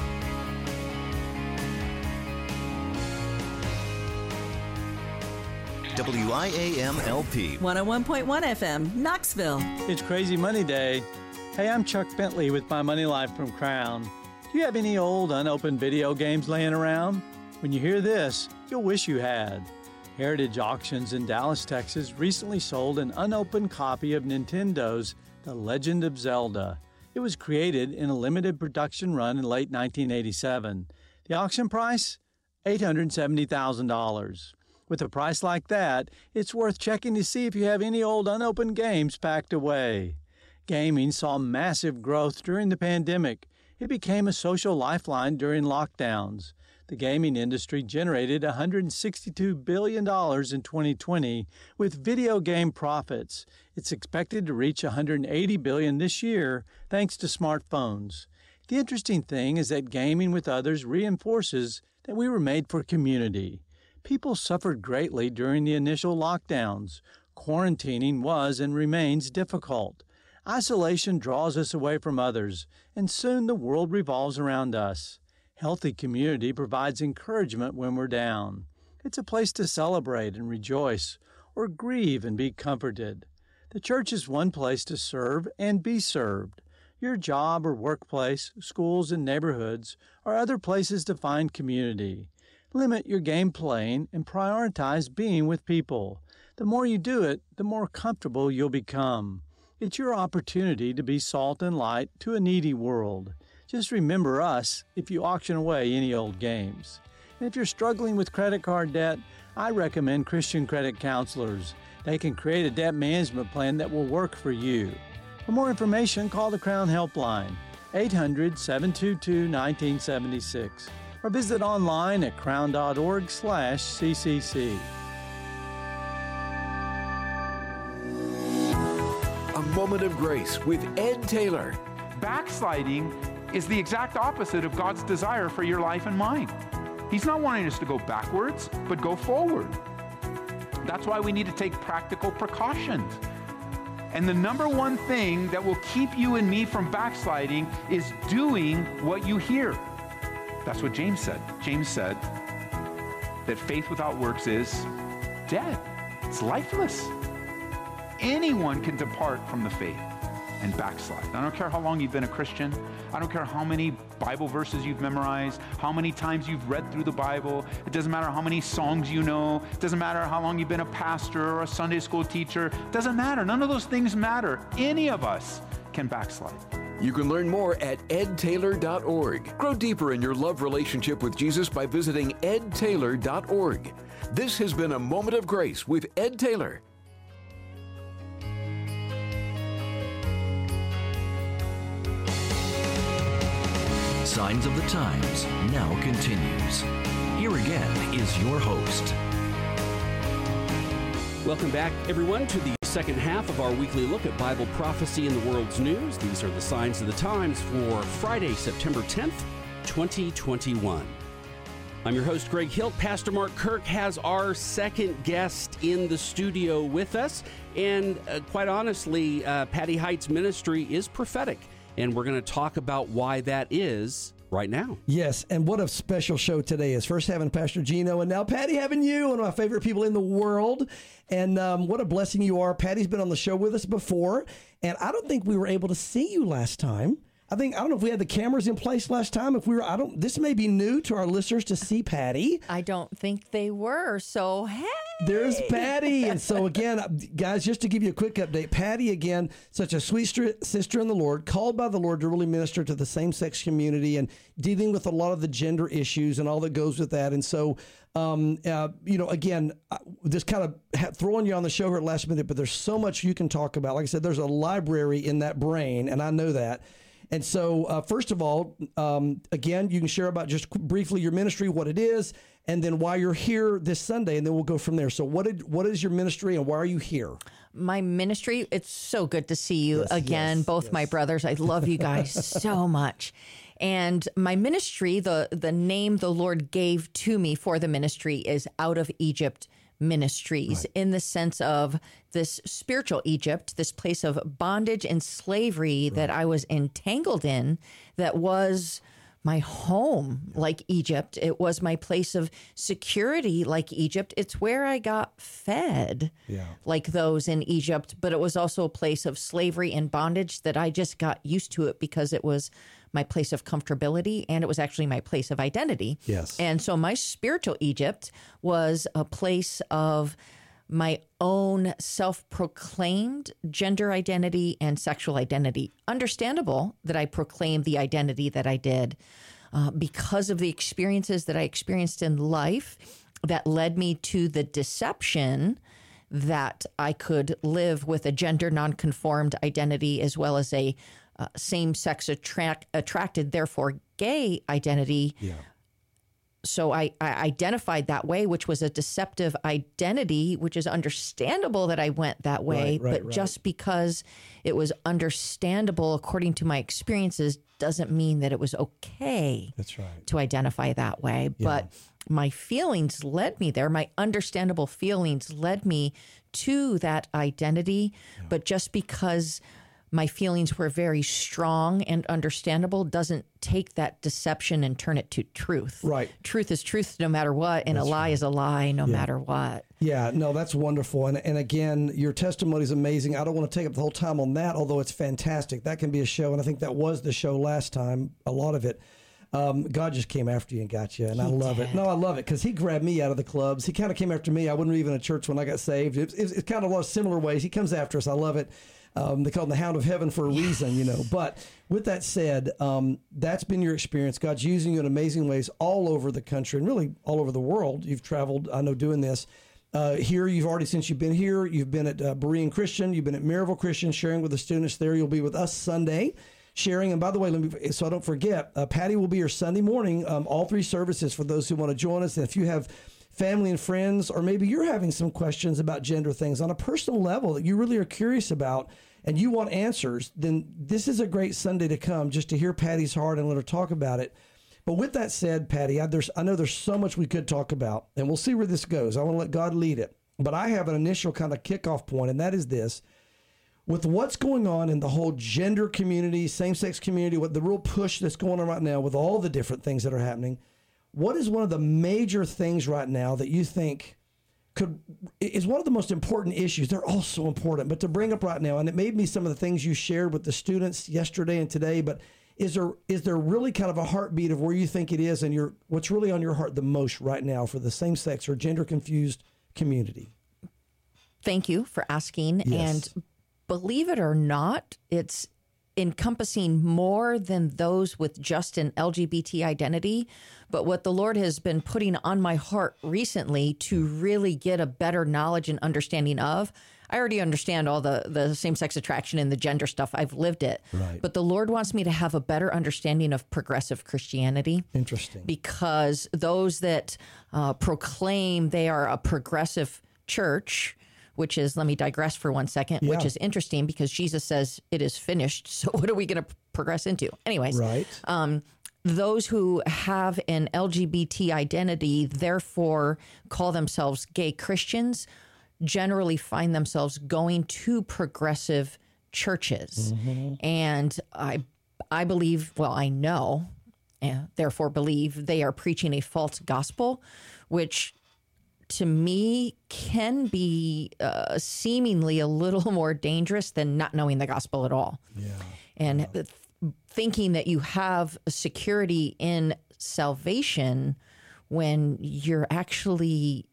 W I A M L P. one oh one point one F M, Knoxville. It's Crazy Money Day. Hey, I'm Chuck Bentley with My Money Life from Crown. Do you have any old unopened video games laying around? When you hear this, you'll wish you had. Heritage Auctions in Dallas, Texas recently sold an unopened copy of Nintendo's The Legend of Zelda. It was created in a limited production run in late nineteen eighty-seven. The auction price? eight hundred seventy thousand dollars. With a price like that, it's worth checking to see if you have any old unopened games packed away. Gaming saw massive growth during the pandemic. It became a social lifeline during lockdowns. The gaming industry generated one hundred sixty-two billion dollars in twenty twenty with video game profits. It's expected to reach one hundred eighty billion dollars this year thanks to smartphones. The interesting thing is that gaming with others reinforces that we were made for community. People suffered greatly during the initial lockdowns. Quarantining was and remains difficult. Isolation draws us away from others, and soon the world revolves around us. Healthy community provides encouragement when we're down. It's a place to celebrate and rejoice, or grieve and be comforted. The church is one place to serve and be served. Your job or workplace, schools and neighborhoods are other places to find community. Limit your game playing and prioritize being with people. The more you do it, the more comfortable you'll become. It's your opportunity to be salt and light to a needy world. Just remember us if you auction away any old games. And if you're struggling with credit card debt, I recommend Christian Credit Counselors. They can create a debt management plan that will work for you. For more information, call the Crown Helpline, eight hundred, seven two two, one nine seven six, or visit online at crown.org slash ccc. A Moment of Grace with Ed Taylor. Backsliding is the exact opposite of God's desire for your life and mine. He's not wanting us to go backwards, but go forward. That's why we need to take practical precautions. And the number one thing that will keep you and me from backsliding is doing what you hear. That's what James said. James said that faith without works is dead. It's lifeless. Anyone can depart from the faith and backslide. I don't care how long you've been a Christian. I don't care how many Bible verses you've memorized, how many times you've read through the Bible. It doesn't matter how many songs you know. It doesn't matter how long you've been a pastor or a Sunday school teacher. It doesn't matter. None of those things matter. Any of us can backslide. You can learn more at ed taylor dot org. Grow deeper in your love relationship with Jesus by visiting ed taylor dot org. This has been A Moment of Grace with Ed Taylor. Signs of the Times now continues. Here again is your host. Welcome back, everyone, to the second half of our weekly look at Bible prophecy in the world's news. These are the signs of the times for Friday, September tenth, twenty twenty-one. I'm your host, Greg Hilt. Pastor Mark Kirk has our second guest in the studio with us. And uh, quite honestly, uh, Patty Height's ministry is prophetic. And we're going to talk about why that is right now. Yes, and what a special show today is. First having Pastor Gino, and now Patty having you, one of my favorite people in the world. And um, what a blessing you are. Patty's been on the show with us before, and I don't think we were able to see you last time. I I think I don't know if we had the cameras in place last time. If we were, I don't. This may be new to our listeners to see Patty. I don't think they were. So hey, there's Patty. And so again, guys, just to give you a quick update, Patty again, such a sweet stri- sister in the Lord, called by the Lord to really minister to the same-sex community and dealing with a lot of the gender issues and all that goes with that. And so, um, uh, you know, again, just kind of ha- throwing you on the show here at last minute, but there's so much you can talk about. Like I said, there's a library in that brain, and I know that. And so, uh, first of all, um, again, you can share about just briefly your ministry, what it is, and then why you're here this Sunday, and then we'll go from there. So what did, what is your ministry, and why are you here? My ministry, it's so good to see you yes, again, yes, both yes. my brothers. I love you guys so much. And my ministry, the, the name the Lord gave to me for the ministry is Out of Egypt Ministries, right. in the sense of this spiritual Egypt, this place of bondage and slavery right. that I was entangled in, that was my home like Egypt. It was my place of security like Egypt. It's where I got fed yeah. like those in Egypt, but it was also a place of slavery and bondage that I just got used to it because it was my place of comfortability, and it was actually my place of identity. Yes. And so my spiritual Egypt was a place of my own self-proclaimed gender identity and sexual identity. Understandable that I proclaimed the identity that I did uh, because of the experiences that I experienced in life that led me to the deception that I could live with a gender nonconformed identity as well as a uh, same-sex attract, attracted, therefore gay identity. Yeah. So I, I identified that way, which was a deceptive identity, which is understandable that I went that way. Right, right, but right. just because it was understandable according to my experiences doesn't mean that it was okay That's right. to identify that way. Yeah. But my feelings led me there. My understandable feelings led me to that identity. Yeah. But just because my feelings were very strong and understandable doesn't take that deception and turn it to truth. Right. Truth is truth no matter what, and That's a lie right. is a lie no Yeah. matter what. Yeah, no, that's wonderful. And and again, your testimony is amazing. I don't want to take up the whole time on that, although it's fantastic. That can be a show, and I think that was the show last time, a lot of it. Um, God just came after you and got you, and He I love did. it. No, I love it because he grabbed me out of the clubs. He kind of came after me. I wasn't even in church when I got saved. It's, it's, it's kind of a lot of similar ways. He comes after us. I love it. Um, they call him the Hound of Heaven for a yes. reason, you know. But with that said, um, that's been your experience. God's using you in amazing ways all over the country and really all over the world. You've traveled, I know, doing this. Uh, here, you've already, since you've been here, you've been at uh, Berean Christian, you've been at Maryville Christian, sharing with the students there. You'll be with us Sunday, sharing. And by the way, let me, so I don't forget, uh, Patty will be here Sunday morning, um, all three services for those who want to join us. And if you have family and friends, or maybe you're having some questions about gender things on a personal level that you really are curious about and you want answers, then this is a great Sunday to come just to hear Patty's heart and let her talk about it. But with that said, Patty, I, there's, I know there's so much we could talk about, and we'll see where this goes. I want to let God lead it. But I have an initial kind of kickoff point, and that is this. With what's going on in the whole gender community, same-sex community, with the real push that's going on right now with all the different things that are happening, what is one of the major things right now that you think could is one of the most important issues? They're all so important, but to bring up right now, and it made me some of the things you shared with the students yesterday and today, but is there is there really kind of a heartbeat of where you think it is and your what's really on your heart the most right now for the same-sex or gender-confused community? Thank you for asking. Yes. And believe it or not, it's encompassing more than those with just an L G B T identity. But what the Lord has been putting on my heart recently to really get a better knowledge and understanding of, I already understand all the, the same-sex attraction and the gender stuff. I've lived it. Right. But the Lord wants me to have a better understanding of progressive Christianity. Interesting. Because those that uh, proclaim they are a progressive church, which is, let me digress for one second, Yeah. which is interesting because Jesus says it is finished. So what are we going to progress into? Anyways, Right. um, those who have an L G B T identity, therefore call themselves gay Christians, generally find themselves going to progressive churches. Mm-hmm. And I, I believe, well, I know, and therefore believe they are preaching a false gospel, which to me can be uh, seemingly a little more dangerous than not knowing the gospel at all. Yeah. And thinking that you have security in salvation when you're actually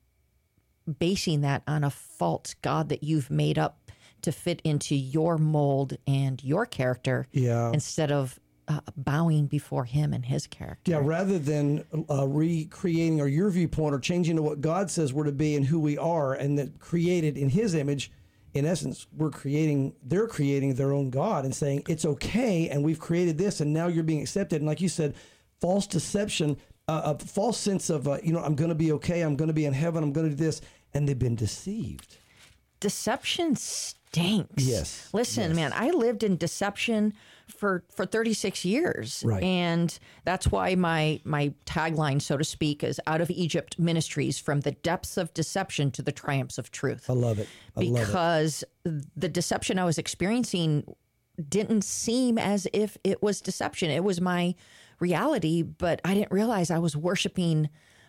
basing that on a false God that you've made up to fit into your mold and your character, Yeah. instead of uh, bowing before him and his character. Yeah, rather than uh, recreating or your viewpoint or changing to what God says we're to be and who we are, and that created in his image, in essence, we're creating, they're creating their own God and saying it's okay, and we've created this, and now you're being accepted. And like you said, false deception, uh, a false sense of, uh, you know, I'm going to be okay, I'm going to be in heaven, I'm going to do this, and they've been deceived. Deception stinks. Yes. Listen, yes. man, I lived in deception for, for thirty-six years. Right. And that's why my my tagline, so to speak, is Out of Egypt Ministries, from the depths of deception to the triumphs of truth. I love it. I love it. Because the deception I was experiencing didn't seem as if it was deception. It was my reality, but I didn't realize I was worshiping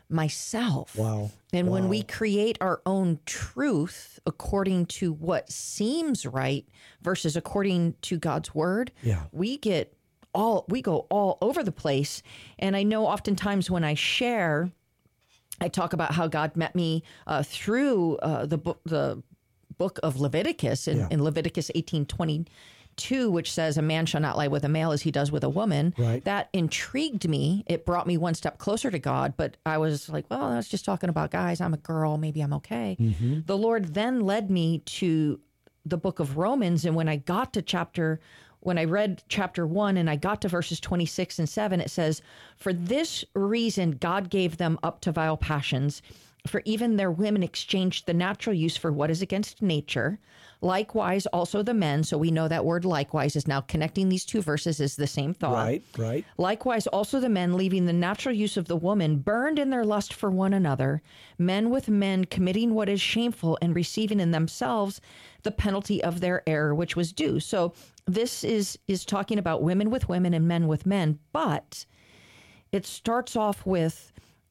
myself. Wow. And wow. when we create our own truth according to what seems right versus according to God's word, yeah. we get all, we go all over the place. And I know oftentimes when I share, I talk about how God met me uh, through uh, the book, the book of Leviticus in, Yeah. in Leviticus eighteen twenty-two, which says a man shall not lie with a male as he does with a woman. Right. That intrigued me. It brought me one step closer to God, but I was like, well, that's just talking about guys. I'm a girl. Maybe I'm okay. Mm-hmm. The Lord then led me to the book of Romans. And when I got to chapter, when I read chapter one and I got to verses twenty-six and seven, it says, for this reason, God gave them up to vile passions. For even their women exchanged the natural use for what is against nature. Likewise, also the men. So we know that word likewise is now connecting these two verses is the same thought. Right, right. Likewise, also the men, leaving the natural use of the woman, burned in their lust for one another, men with men committing what is shameful and receiving in themselves the penalty of their error, which was due. So this is is talking about women with women and men with men, but it starts off with,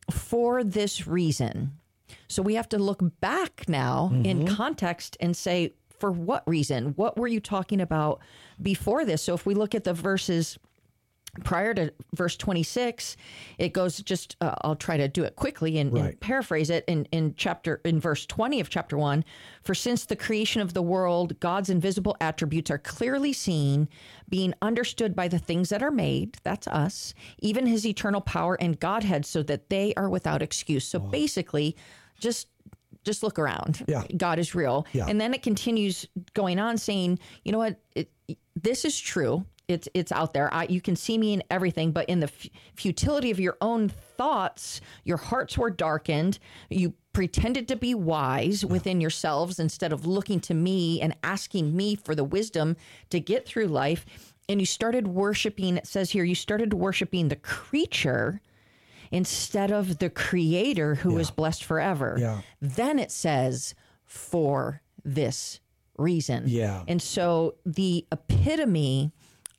for this reason. So we have to look back now mm-hmm. in context and say, for what reason? What were you talking about before this? So if we look at the verses prior to verse twenty-six, it goes just, uh, I'll try to do it quickly and, Right. and paraphrase it in, in chapter, in verse twenty of chapter one. For since the creation of the world, God's invisible attributes are clearly seen, being understood by the things that are made, that's us, even his eternal power and Godhead, so that they are without excuse. So basically, just just look around. Yeah. God is real. Yeah. And then it continues going on saying, you know what, it, this is true. It's it's out there. I, you can see me in everything, but in the f- futility of your own thoughts, your hearts were darkened. You pretended to be wise within yourselves instead of looking to me and asking me for the wisdom to get through life. And you started worshiping, it says here, you started worshiping the creature instead of the creator who Yeah. is blessed forever. Yeah. Then it says, for this reason. Yeah. And so the epitome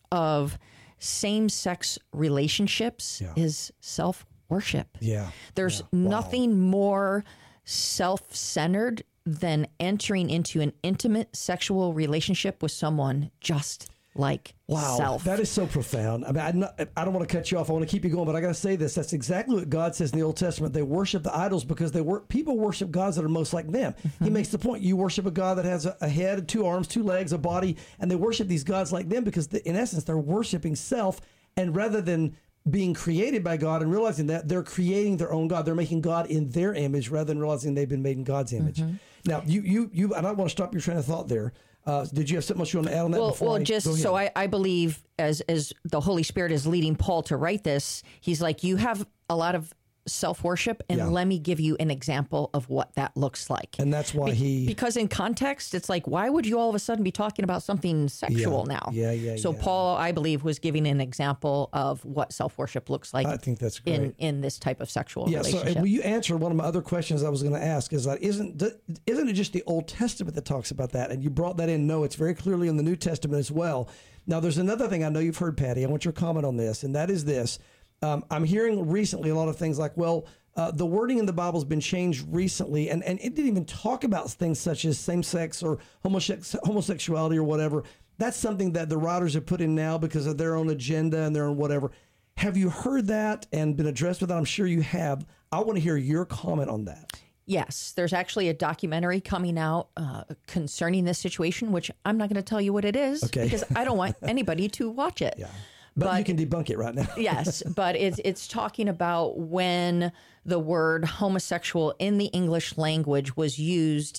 of same-sex relationships Yeah. is self-worship. Yeah. There's Yeah. Wow. nothing more self-centered than entering into an intimate sexual relationship with someone just like Wow, self. that is so profound. I mean, I'm not, I don't want to cut you off. I want to keep you going, but I got to say this. That's exactly what God says in the Old Testament. They worship the idols because they work. People worship gods that are most like them. Mm-hmm. He makes the point. You worship a God that has a, a head, two arms, two legs, a body, and they worship these gods like them because, the, in essence, they're worshiping self. And rather than being created by God and realizing that, they're creating their own God. They're making God in their image rather than realizing they've been made in God's image. Mm-hmm. Now, you, you, you, and I want to stop your train of thought there. Uh, did you have something else you want to add on that? Well, before well, I just go ahead? so I, I believe as as the Holy Spirit is leading Paul to write this, he's like, you have a lot of self-worship, and Yeah. let me give you an example of what that looks like. And that's why Be- he... because in context, it's like, why would you all of a sudden be talking about something sexual Yeah. now? Yeah, yeah, So yeah. Paul, I believe, was giving an example of what self-worship looks like I think that's great. in, in this type of sexual Yeah, so relationship. and will you answer one of my other questions I was going to ask is that isn't isn't it just the Old Testament that talks about that? And you brought that in. No, it's very clearly in the New Testament as well. Now, there's another thing I know you've heard, Patty. I want your comment on this, and that is this. Um, I'm hearing recently a lot of things like, well, uh, the wording in the Bible has been changed recently, and, and it didn't even talk about things such as same-sex or homosex- homosexuality or whatever. that's something that the writers have put in now because of their own agenda and their own whatever. Have you heard that and been addressed with that? I'm sure you have. I want to hear your comment on that. Yes, there's actually a documentary coming out uh, concerning this situation, which I'm not going to tell you what it is Okay. because I don't want anybody to watch it. Yeah. But, But- you can debunk it right now. Yes, but it's it's talking about when the word homosexual in the English language was used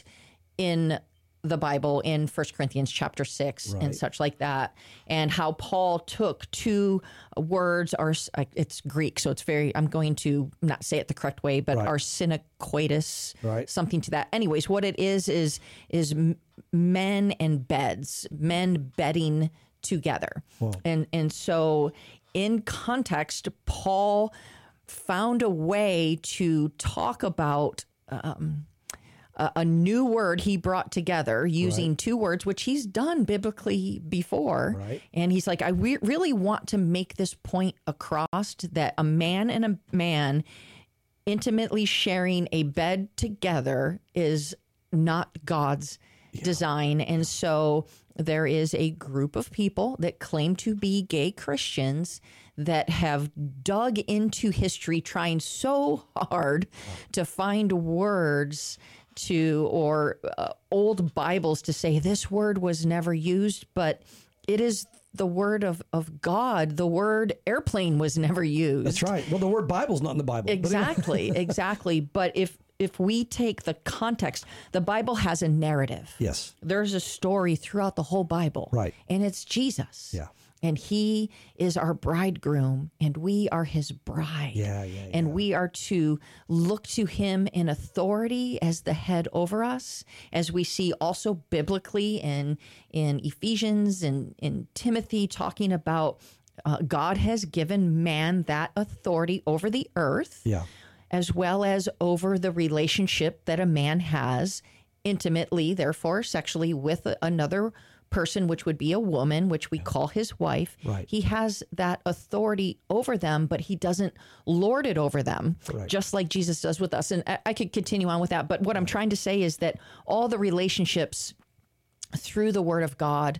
in the Bible in First Corinthians chapter six Right. and such like that, and how Paul took two words, or it's Greek, so it's very, I'm going to not say it the correct way, but Right. arsenokoitus, Right. something to that. Anyways, what it is is is m- men and beds, men bedding together. Wow. And and so in context, Paul found a way to talk about um, a, a new word he brought together using Right. two words, which he's done biblically before. Right. And he's like, I re- really want to make this point across that a man and a man intimately sharing a bed together is not God's design. And so there is a group of people that claim to be gay Christians that have dug into history trying so hard to find words to or uh, old Bibles to say this word was never used, but it is the word of, of God. The word airplane was never used. That's right. Well, the word Bible's not in the Bible. Exactly, exactly. But if if we take the context, the Bible has a narrative. Yes. There's a story throughout the whole Bible. Right. And it's Jesus. Yeah. And he is our bridegroom and we are his bride. Yeah, yeah, And we are to look to him in authority as the head over us, as we see also biblically in in Ephesians and in Timothy talking about uh, God has given man that authority over the earth. Yeah. As well as over the relationship that a man has intimately, therefore sexually, with a- another person, which would be a woman, which we call his wife. Right. He has that authority over them, but he doesn't lord it over them, Right. just like Jesus does with us. And I, I could continue on with that, but what I'm trying to say is that all the relationships through the Word of God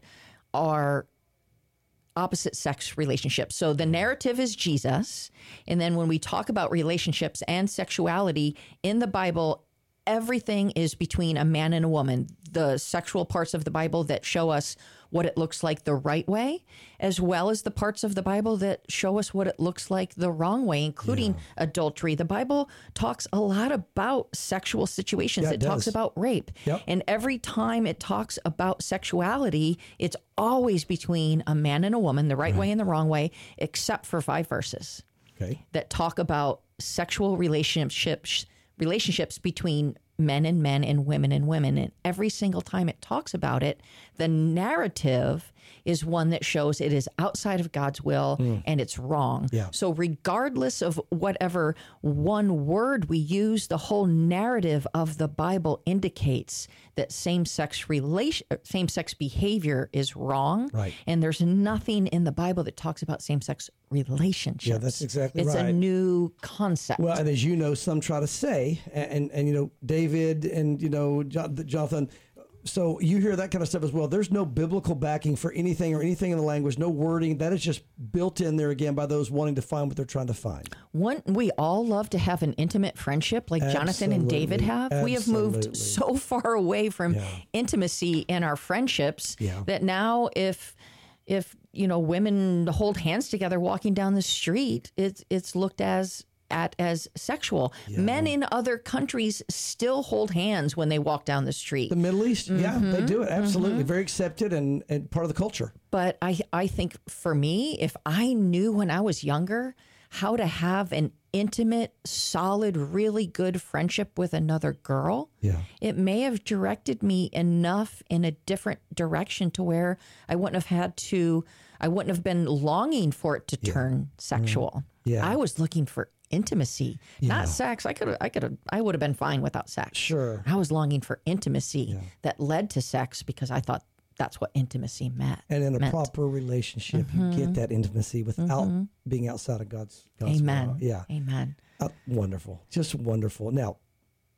are opposite sex relationships. So the narrative is Jesus. And then when we talk about relationships and sexuality in the Bible, everything is between a man and a woman. The sexual parts of the Bible that show us what it looks like the right way, as well as the parts of the Bible that show us what it looks like the wrong way, including adultery. The Bible talks a lot about sexual situations. Yeah, it it talks does. about rape. Yep. And every time it talks about sexuality, it's always between a man and a woman, the right way and the wrong way, except for five verses Okay. that talk about sexual relationships relationships between men and men and women and women. And every single time it talks about it, the narrative is one that shows it is outside of God's will Mm. and it's wrong. Yeah. So regardless of whatever one word we use, the whole narrative of the Bible indicates that same-sex relation, same-sex behavior is wrong. Right. And there's nothing in the Bible that talks about same-sex relationships. Yeah, that's exactly it's right. a new concept. Well, and as you know, some try to say, and, and, and you know, David and, you know, Jo- Jonathan, so you hear that kind of stuff as well. There's no biblical backing for anything or anything in the language, no wording. That is just built in there again by those wanting to find what they're trying to find. One, we all love to have an intimate friendship like Jonathan and David have. Absolutely. We have moved Absolutely. so far away from Yeah. intimacy in our friendships Yeah. that now if if you know women hold hands together walking down the street, it's it's looked as at as sexual. Men in other countries still hold hands when they walk down the street. The Middle East, yeah, they Mhm, do it. Absolutely. mhm. Very accepted and, and part of the culture. But I, I think for me, if I knew when I was younger how to have an intimate, solid, really good friendship with another girl, yeah. it may have directed me enough in a different direction to where I wouldn't have had to, I wouldn't have been longing for it to turn sexual. Yeah. I was looking for intimacy, not sex. I could have, I could have, I would have been fine without sex. Sure. I was longing for intimacy that led to sex because I thought that's what intimacy meant. And in a meant. proper relationship, you Mhm. get that intimacy without Mhm. being outside of God's, God's Amen. will. Yeah. Amen. Uh, wonderful. Just wonderful. Now,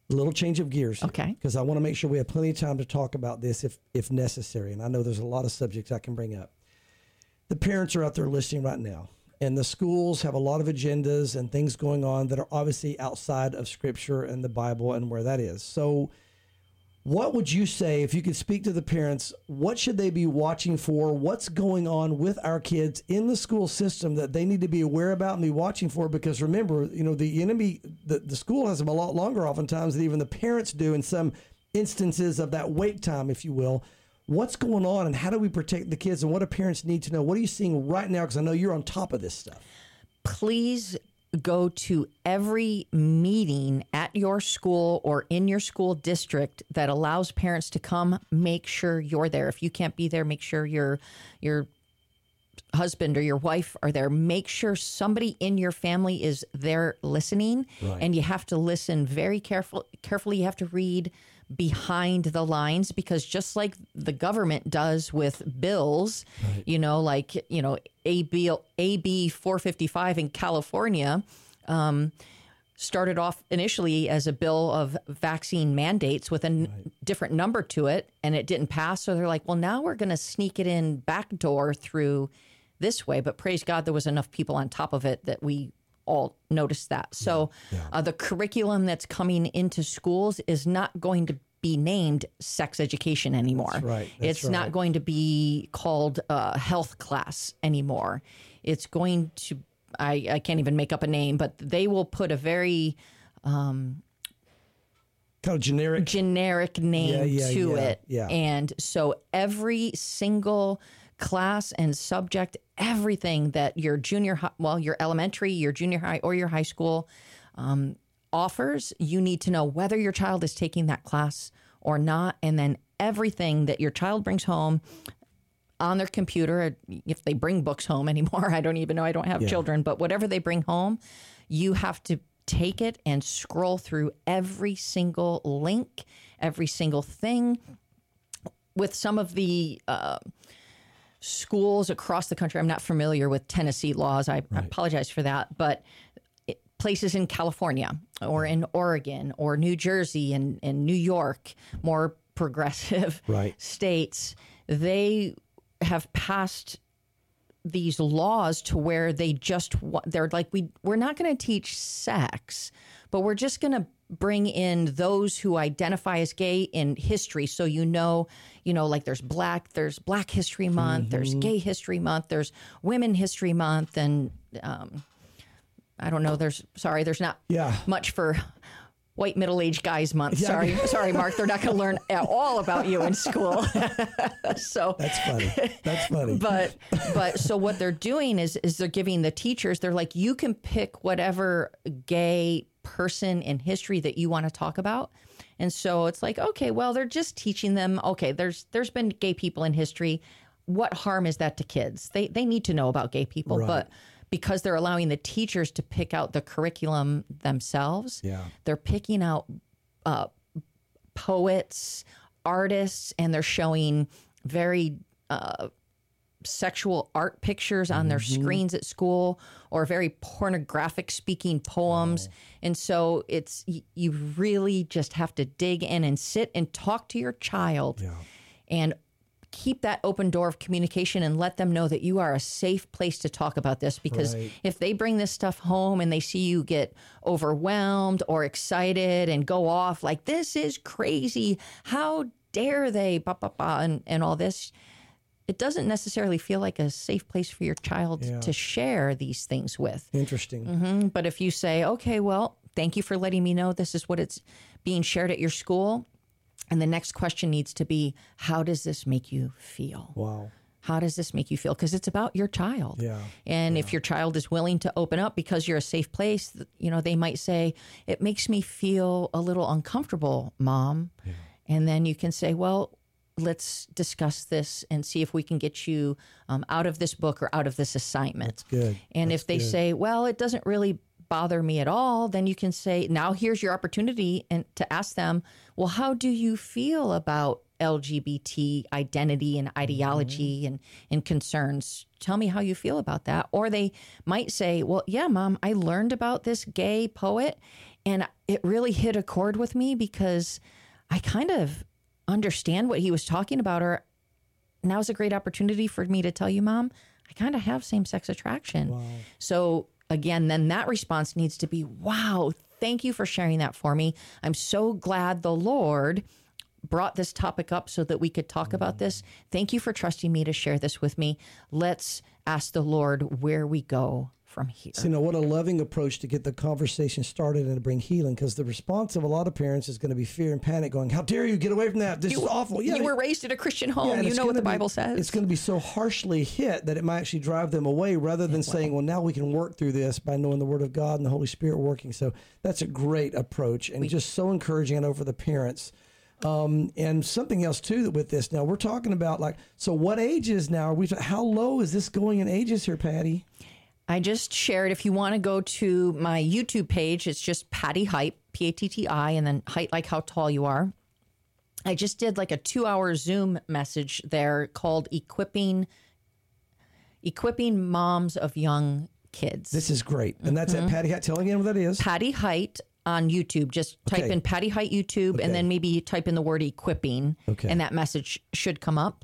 A little change of gears. Okay. Because I want to make sure we have plenty of time to talk about this if, if necessary. And I know there's a lot of subjects I can bring up. The parents are out there listening right now. And the schools have a lot of agendas and things going on that are obviously outside of Scripture and the Bible and where that is. So what would you say, if you could speak to the parents, what should they be watching for? What's going on with our kids in the school system that they need to be aware about and be watching for? Because remember, you know, the enemy, the, the school has them a lot longer oftentimes than even the parents do in some instances of that wait time, if you will. What's going on and how do we protect the kids and what do parents need to know? What are you seeing right now? Because I know you're on top of this stuff. Please go to every meeting at your school or in your school district that allows parents to come. Make sure you're there. If you can't be there, make sure your your husband or your wife are there. Make sure somebody in your family is there listening. Right. And you have to listen very careful, carefully. You have to read behind the lines, because just like the government does with bills, right. you know, like, you know, A B, A B four fifty-five in California um, started off initially as a bill of vaccine mandates with a n- right. different number to it, and it didn't pass. So they're like, well, now we're going to sneak it in backdoor through this way. But praise God, there was enough people on top of it that we all noticed that. So yeah. Yeah. Uh, the curriculum that's coming into schools is not going to be named sex education anymore. That's right. That's it's right. not going to be called uh, health class anymore. It's going to, I, I can't even make up a name, but they will put a very um, kind of generic generic name yeah, yeah, to yeah, it. Yeah. And so every single class and subject, everything that your junior high, well, your elementary, your junior high, or your high school um, offers, you need to know whether your child is taking that class or not. And then everything that your child brings home on their computer, if they bring books home anymore, I don't even know, I don't have yeah. children, but whatever they bring home, you have to take it and scroll through every single link, every single thing. With some of the uh, schools across the country, I'm not familiar with Tennessee laws. I, right. I apologize for that. But it, places in California or in Oregon or New Jersey and, and New York, more progressive right. states, they have passed these laws to where they just, they're like, we, we're not going to teach sex, but we're just going to bring in those who identify as gay in history. So, you know, you know, like there's black, there's Black History Month, mm-hmm. there's Gay History Month, there's Women History Month. And um, I don't know, there's, sorry, there's not yeah. much for White Middle-Aged Guys Month. Yeah. Sorry, sorry, Mark. They're not going to learn at all about you in school. So that's funny. That's funny. But but so what they're doing is is they're giving the teachers. They're like, you can pick whatever gay person in history that you want to talk about. And so it's like, okay, well, they're just teaching them. Okay, there's there's been gay people in history. What harm is that to kids? They they need to know about gay people, right. but because they're allowing the teachers to pick out the curriculum themselves, yeah. they're picking out uh, poets, artists, and they're showing very uh, sexual art pictures on mm-hmm. their screens at school, or very pornographic speaking poems. Oh. And so it's, you really just have to dig in and sit and talk to your child yeah. and keep that open door of communication and let them know that you are a safe place to talk about this. Because right. if they bring this stuff home and they see you get overwhelmed or excited and go off like, this is crazy, how dare they, bah, bah, bah, and, and all this, it doesn't necessarily feel like a safe place for your child yeah. to share these things with. Interesting. Mm-hmm. But if you say, okay, well, thank you for letting me know this is what it's being shared at your school. And the next question needs to be, how does this make you feel? Wow. How does this make you feel? Because it's about your child. Yeah. And yeah. if your child is willing to open up because you're a safe place, you know, they might say, it makes me feel a little uncomfortable, Mom. Yeah. And then you can say, well, let's discuss this and see if we can get you um, out of this book or out of this assignment. That's good. And That's if they good. say, well, it doesn't really bother me at all, then you can say, now here's your opportunity and to ask them, well, how do you feel about L G B T identity and ideology mm-hmm. and, and concerns? Tell me how you feel about that. Or they might say, well, yeah, Mom, I learned about this gay poet And it really hit a chord with me because I kind of understand what he was talking about. Or now's a great opportunity for me to tell you, Mom, I kind of have same-sex attraction. Wow. So again, then that response needs to be, wow, thank you for sharing that for me. I'm so glad the Lord brought this topic up so that we could talk about this. Thank you for trusting me to share this with me. Let's ask the Lord where we go from here. So, you know, what a loving approach to get the conversation started and to bring healing, because the response of a lot of parents is going to be fear and panic going, how dare you get away from that? This you, is awful. Yeah, you were raised in a Christian home. Yeah, you know what the be, Bible says. It's going to be so harshly hit that it might actually drive them away rather than saying, well, now we can work through this by knowing the Word of God and the Holy Spirit working. So that's a great approach and we, just so encouraging over the parents. Um, and something else too with this. Now we're talking about like, so what ages now are we, how low is this going in ages here, Patty? I just shared, if you want to go to my YouTube page, it's just Patty Height, P A T T I, and then height like how tall you are. I just did like a two hour Zoom message there called Equipping, Equipping Moms of Young Kids. This is great. And that's mm-hmm. at Patty Height. Tell again what that is. Patty Height on YouTube. Just type okay. in Patty Height YouTube okay. and then maybe type in the word equipping okay. and that message should come up.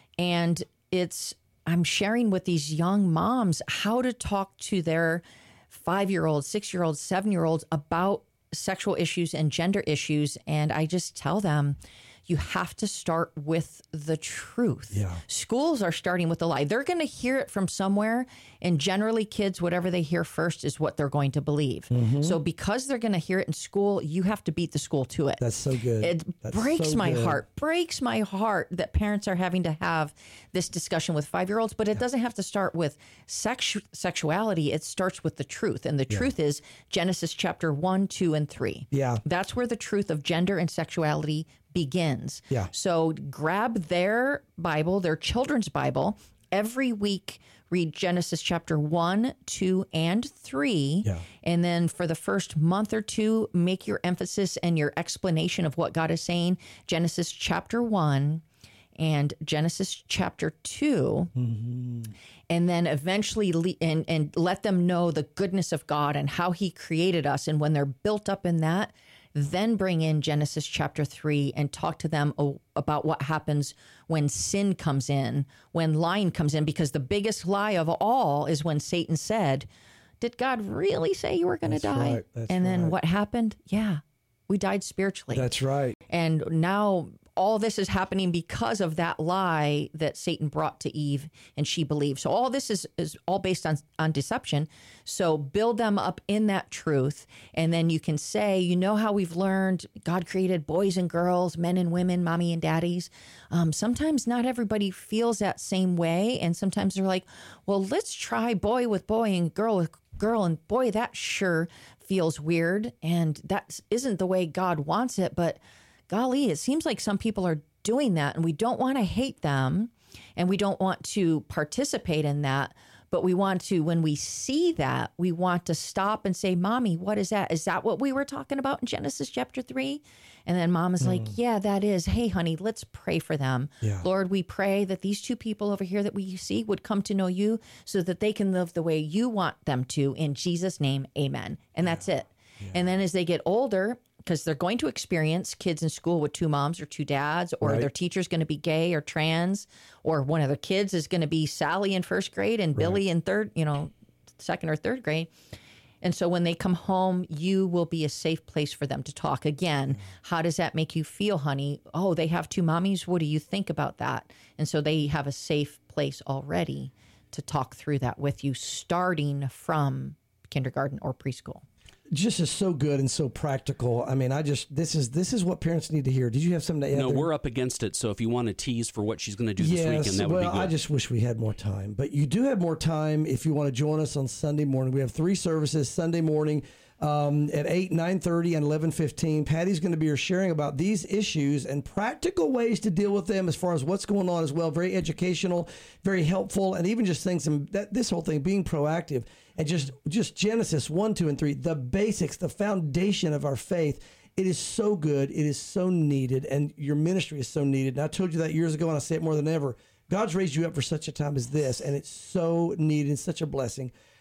And it's, I'm sharing with these young moms how to talk to their five-year-olds, six-year-olds, seven-year-olds about sexual issues and gender issues. And I just tell them, you have to start with the truth. Yeah. Schools are starting with the lie. They're going to hear it from somewhere. And generally, kids, whatever they hear first is what they're going to believe. Mm-hmm. So because they're going to hear it in school, you have to beat the school to it. That's so good. It That's breaks so my good. heart, breaks my heart that parents are having to have this discussion with five-year-olds. But it yeah. doesn't have to start with sex- sexuality. It starts with the truth. And the yeah. truth is Genesis chapter one, two, and three. Yeah. That's where the truth of gender and sexuality begins. Yeah. So grab their Bible, their children's Bible, every week read Genesis chapter one, two, and three. Yeah. And then for the first month or two, make your emphasis and your explanation of what God is saying. Genesis chapter one and Genesis chapter two. Mm-hmm. And then eventually le- and, and let them know the goodness of God and how he created us. And when they're built up in that, then bring in Genesis chapter three and talk to them o- about what happens when sin comes in, when lying comes in, because the biggest lie of all is when Satan said, did God really say you were going to die? Right. That's and then right. what happened? Yeah, we died spiritually. That's right. And now all this is happening because of that lie that Satan brought to Eve and she believed. So all this is, is all based on, on deception. So build them up in that truth. And then you can say, you know how we've learned God created boys and girls, men and women, mommy and daddies. Um, sometimes not everybody feels that same way. And sometimes they're like, well, let's try boy with boy and girl with girl. And boy, that sure feels weird. And that isn't the way God wants it. But golly, it seems like some people are doing that, and we don't want to hate them, and we don't want to participate in that. But we want to, when we see that, we want to stop and say, Mommy, what is that? Is that what we were talking about in Genesis chapter three? And then Mom is mm. like, yeah, that is. Hey, honey, let's pray for them. Yeah. Lord, we pray that these two people over here that we see would come to know you so that they can live the way you want them to. In Jesus' name, amen. And yeah. that's it. Yeah. And then as they get older, because they're going to experience kids in school with two moms or two dads, or right. their teacher's going to be gay or trans, or one of their kids is going to be Sally in first grade and right. Billy in third, you know, second or third grade. And so when they come home, you will be a safe place for them to talk. Again, how does that make you feel, honey? Oh, they have two mommies. What do you think about that? And so they have a safe place already to talk through that with you, starting from kindergarten or preschool. Just is so good and so practical. I mean, I just, this is this is what parents need to hear. Did you have something to add? No, there? we're up against it. So if you want to tease for what she's going to do yes, this weekend, that would well, be good. I just wish we had more time. But you do have more time if you want to join us on Sunday morning. We have three services Sunday morning um, at eight, nine thirty, and eleven fifteen. Patty's going to be here sharing about these issues and practical ways to deal with them as far as what's going on as well. Very educational, very helpful, and even just things, that this whole thing, being proactive. And just, just Genesis one, two, and three, the basics, the foundation of our faith. It is so good. It is so needed. And your ministry is so needed. And I told you that years ago, and I say it more than ever. God's raised you up for such a time as this. And it's so needed. It's such a blessing.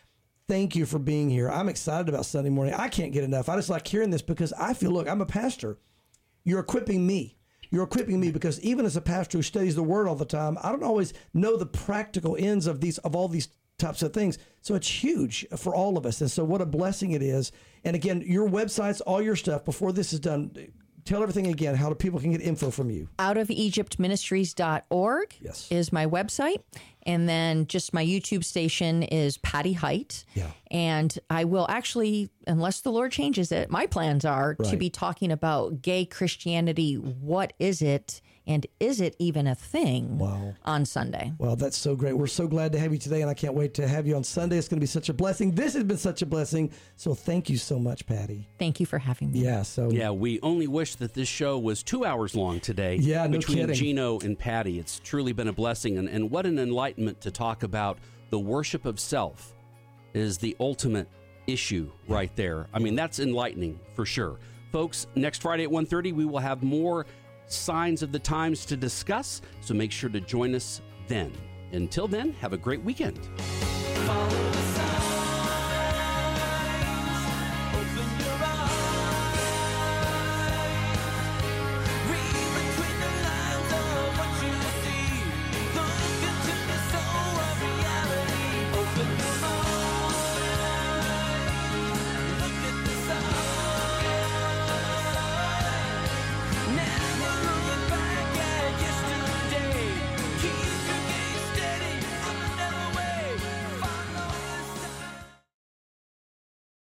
thank you for being here. I'm excited about Sunday morning. I can't get enough. I just like hearing this because I feel, look, I'm a pastor. You're equipping me. You're equipping me because even as a pastor who studies the Word all the time, I don't always know the practical ends of these of all these types of things. So it's huge for all of us. And so what a blessing it is. And again, your websites, all your stuff, before this is done, tell everything again, how people can get info from you. out of egypt ministries dot org yes. is my website. And then just my YouTube station is Patty Height. Yeah. And I will actually, unless the Lord changes it, my plans are Right. to be talking about gay Christianity. What is it? And is it even a thing wow. on Sunday? Well, that's so great. We're so glad to have you today, and I can't wait to have you on Sunday. It's going to be such a blessing. This has been such a blessing. So thank you so much, Patty. Thank you for having me. Yeah, so Yeah, we only wish that this show was two hours long today. Yeah, no between kidding. Gino and Patty. It's truly been a blessing, and, and what an enlightenment to talk about the worship of self is the ultimate issue right there. I mean, that's enlightening for sure. Folks, next Friday at one thirty, we will have more signs of the times to discuss, so make sure to join us then. Until then, have a great weekend. Follow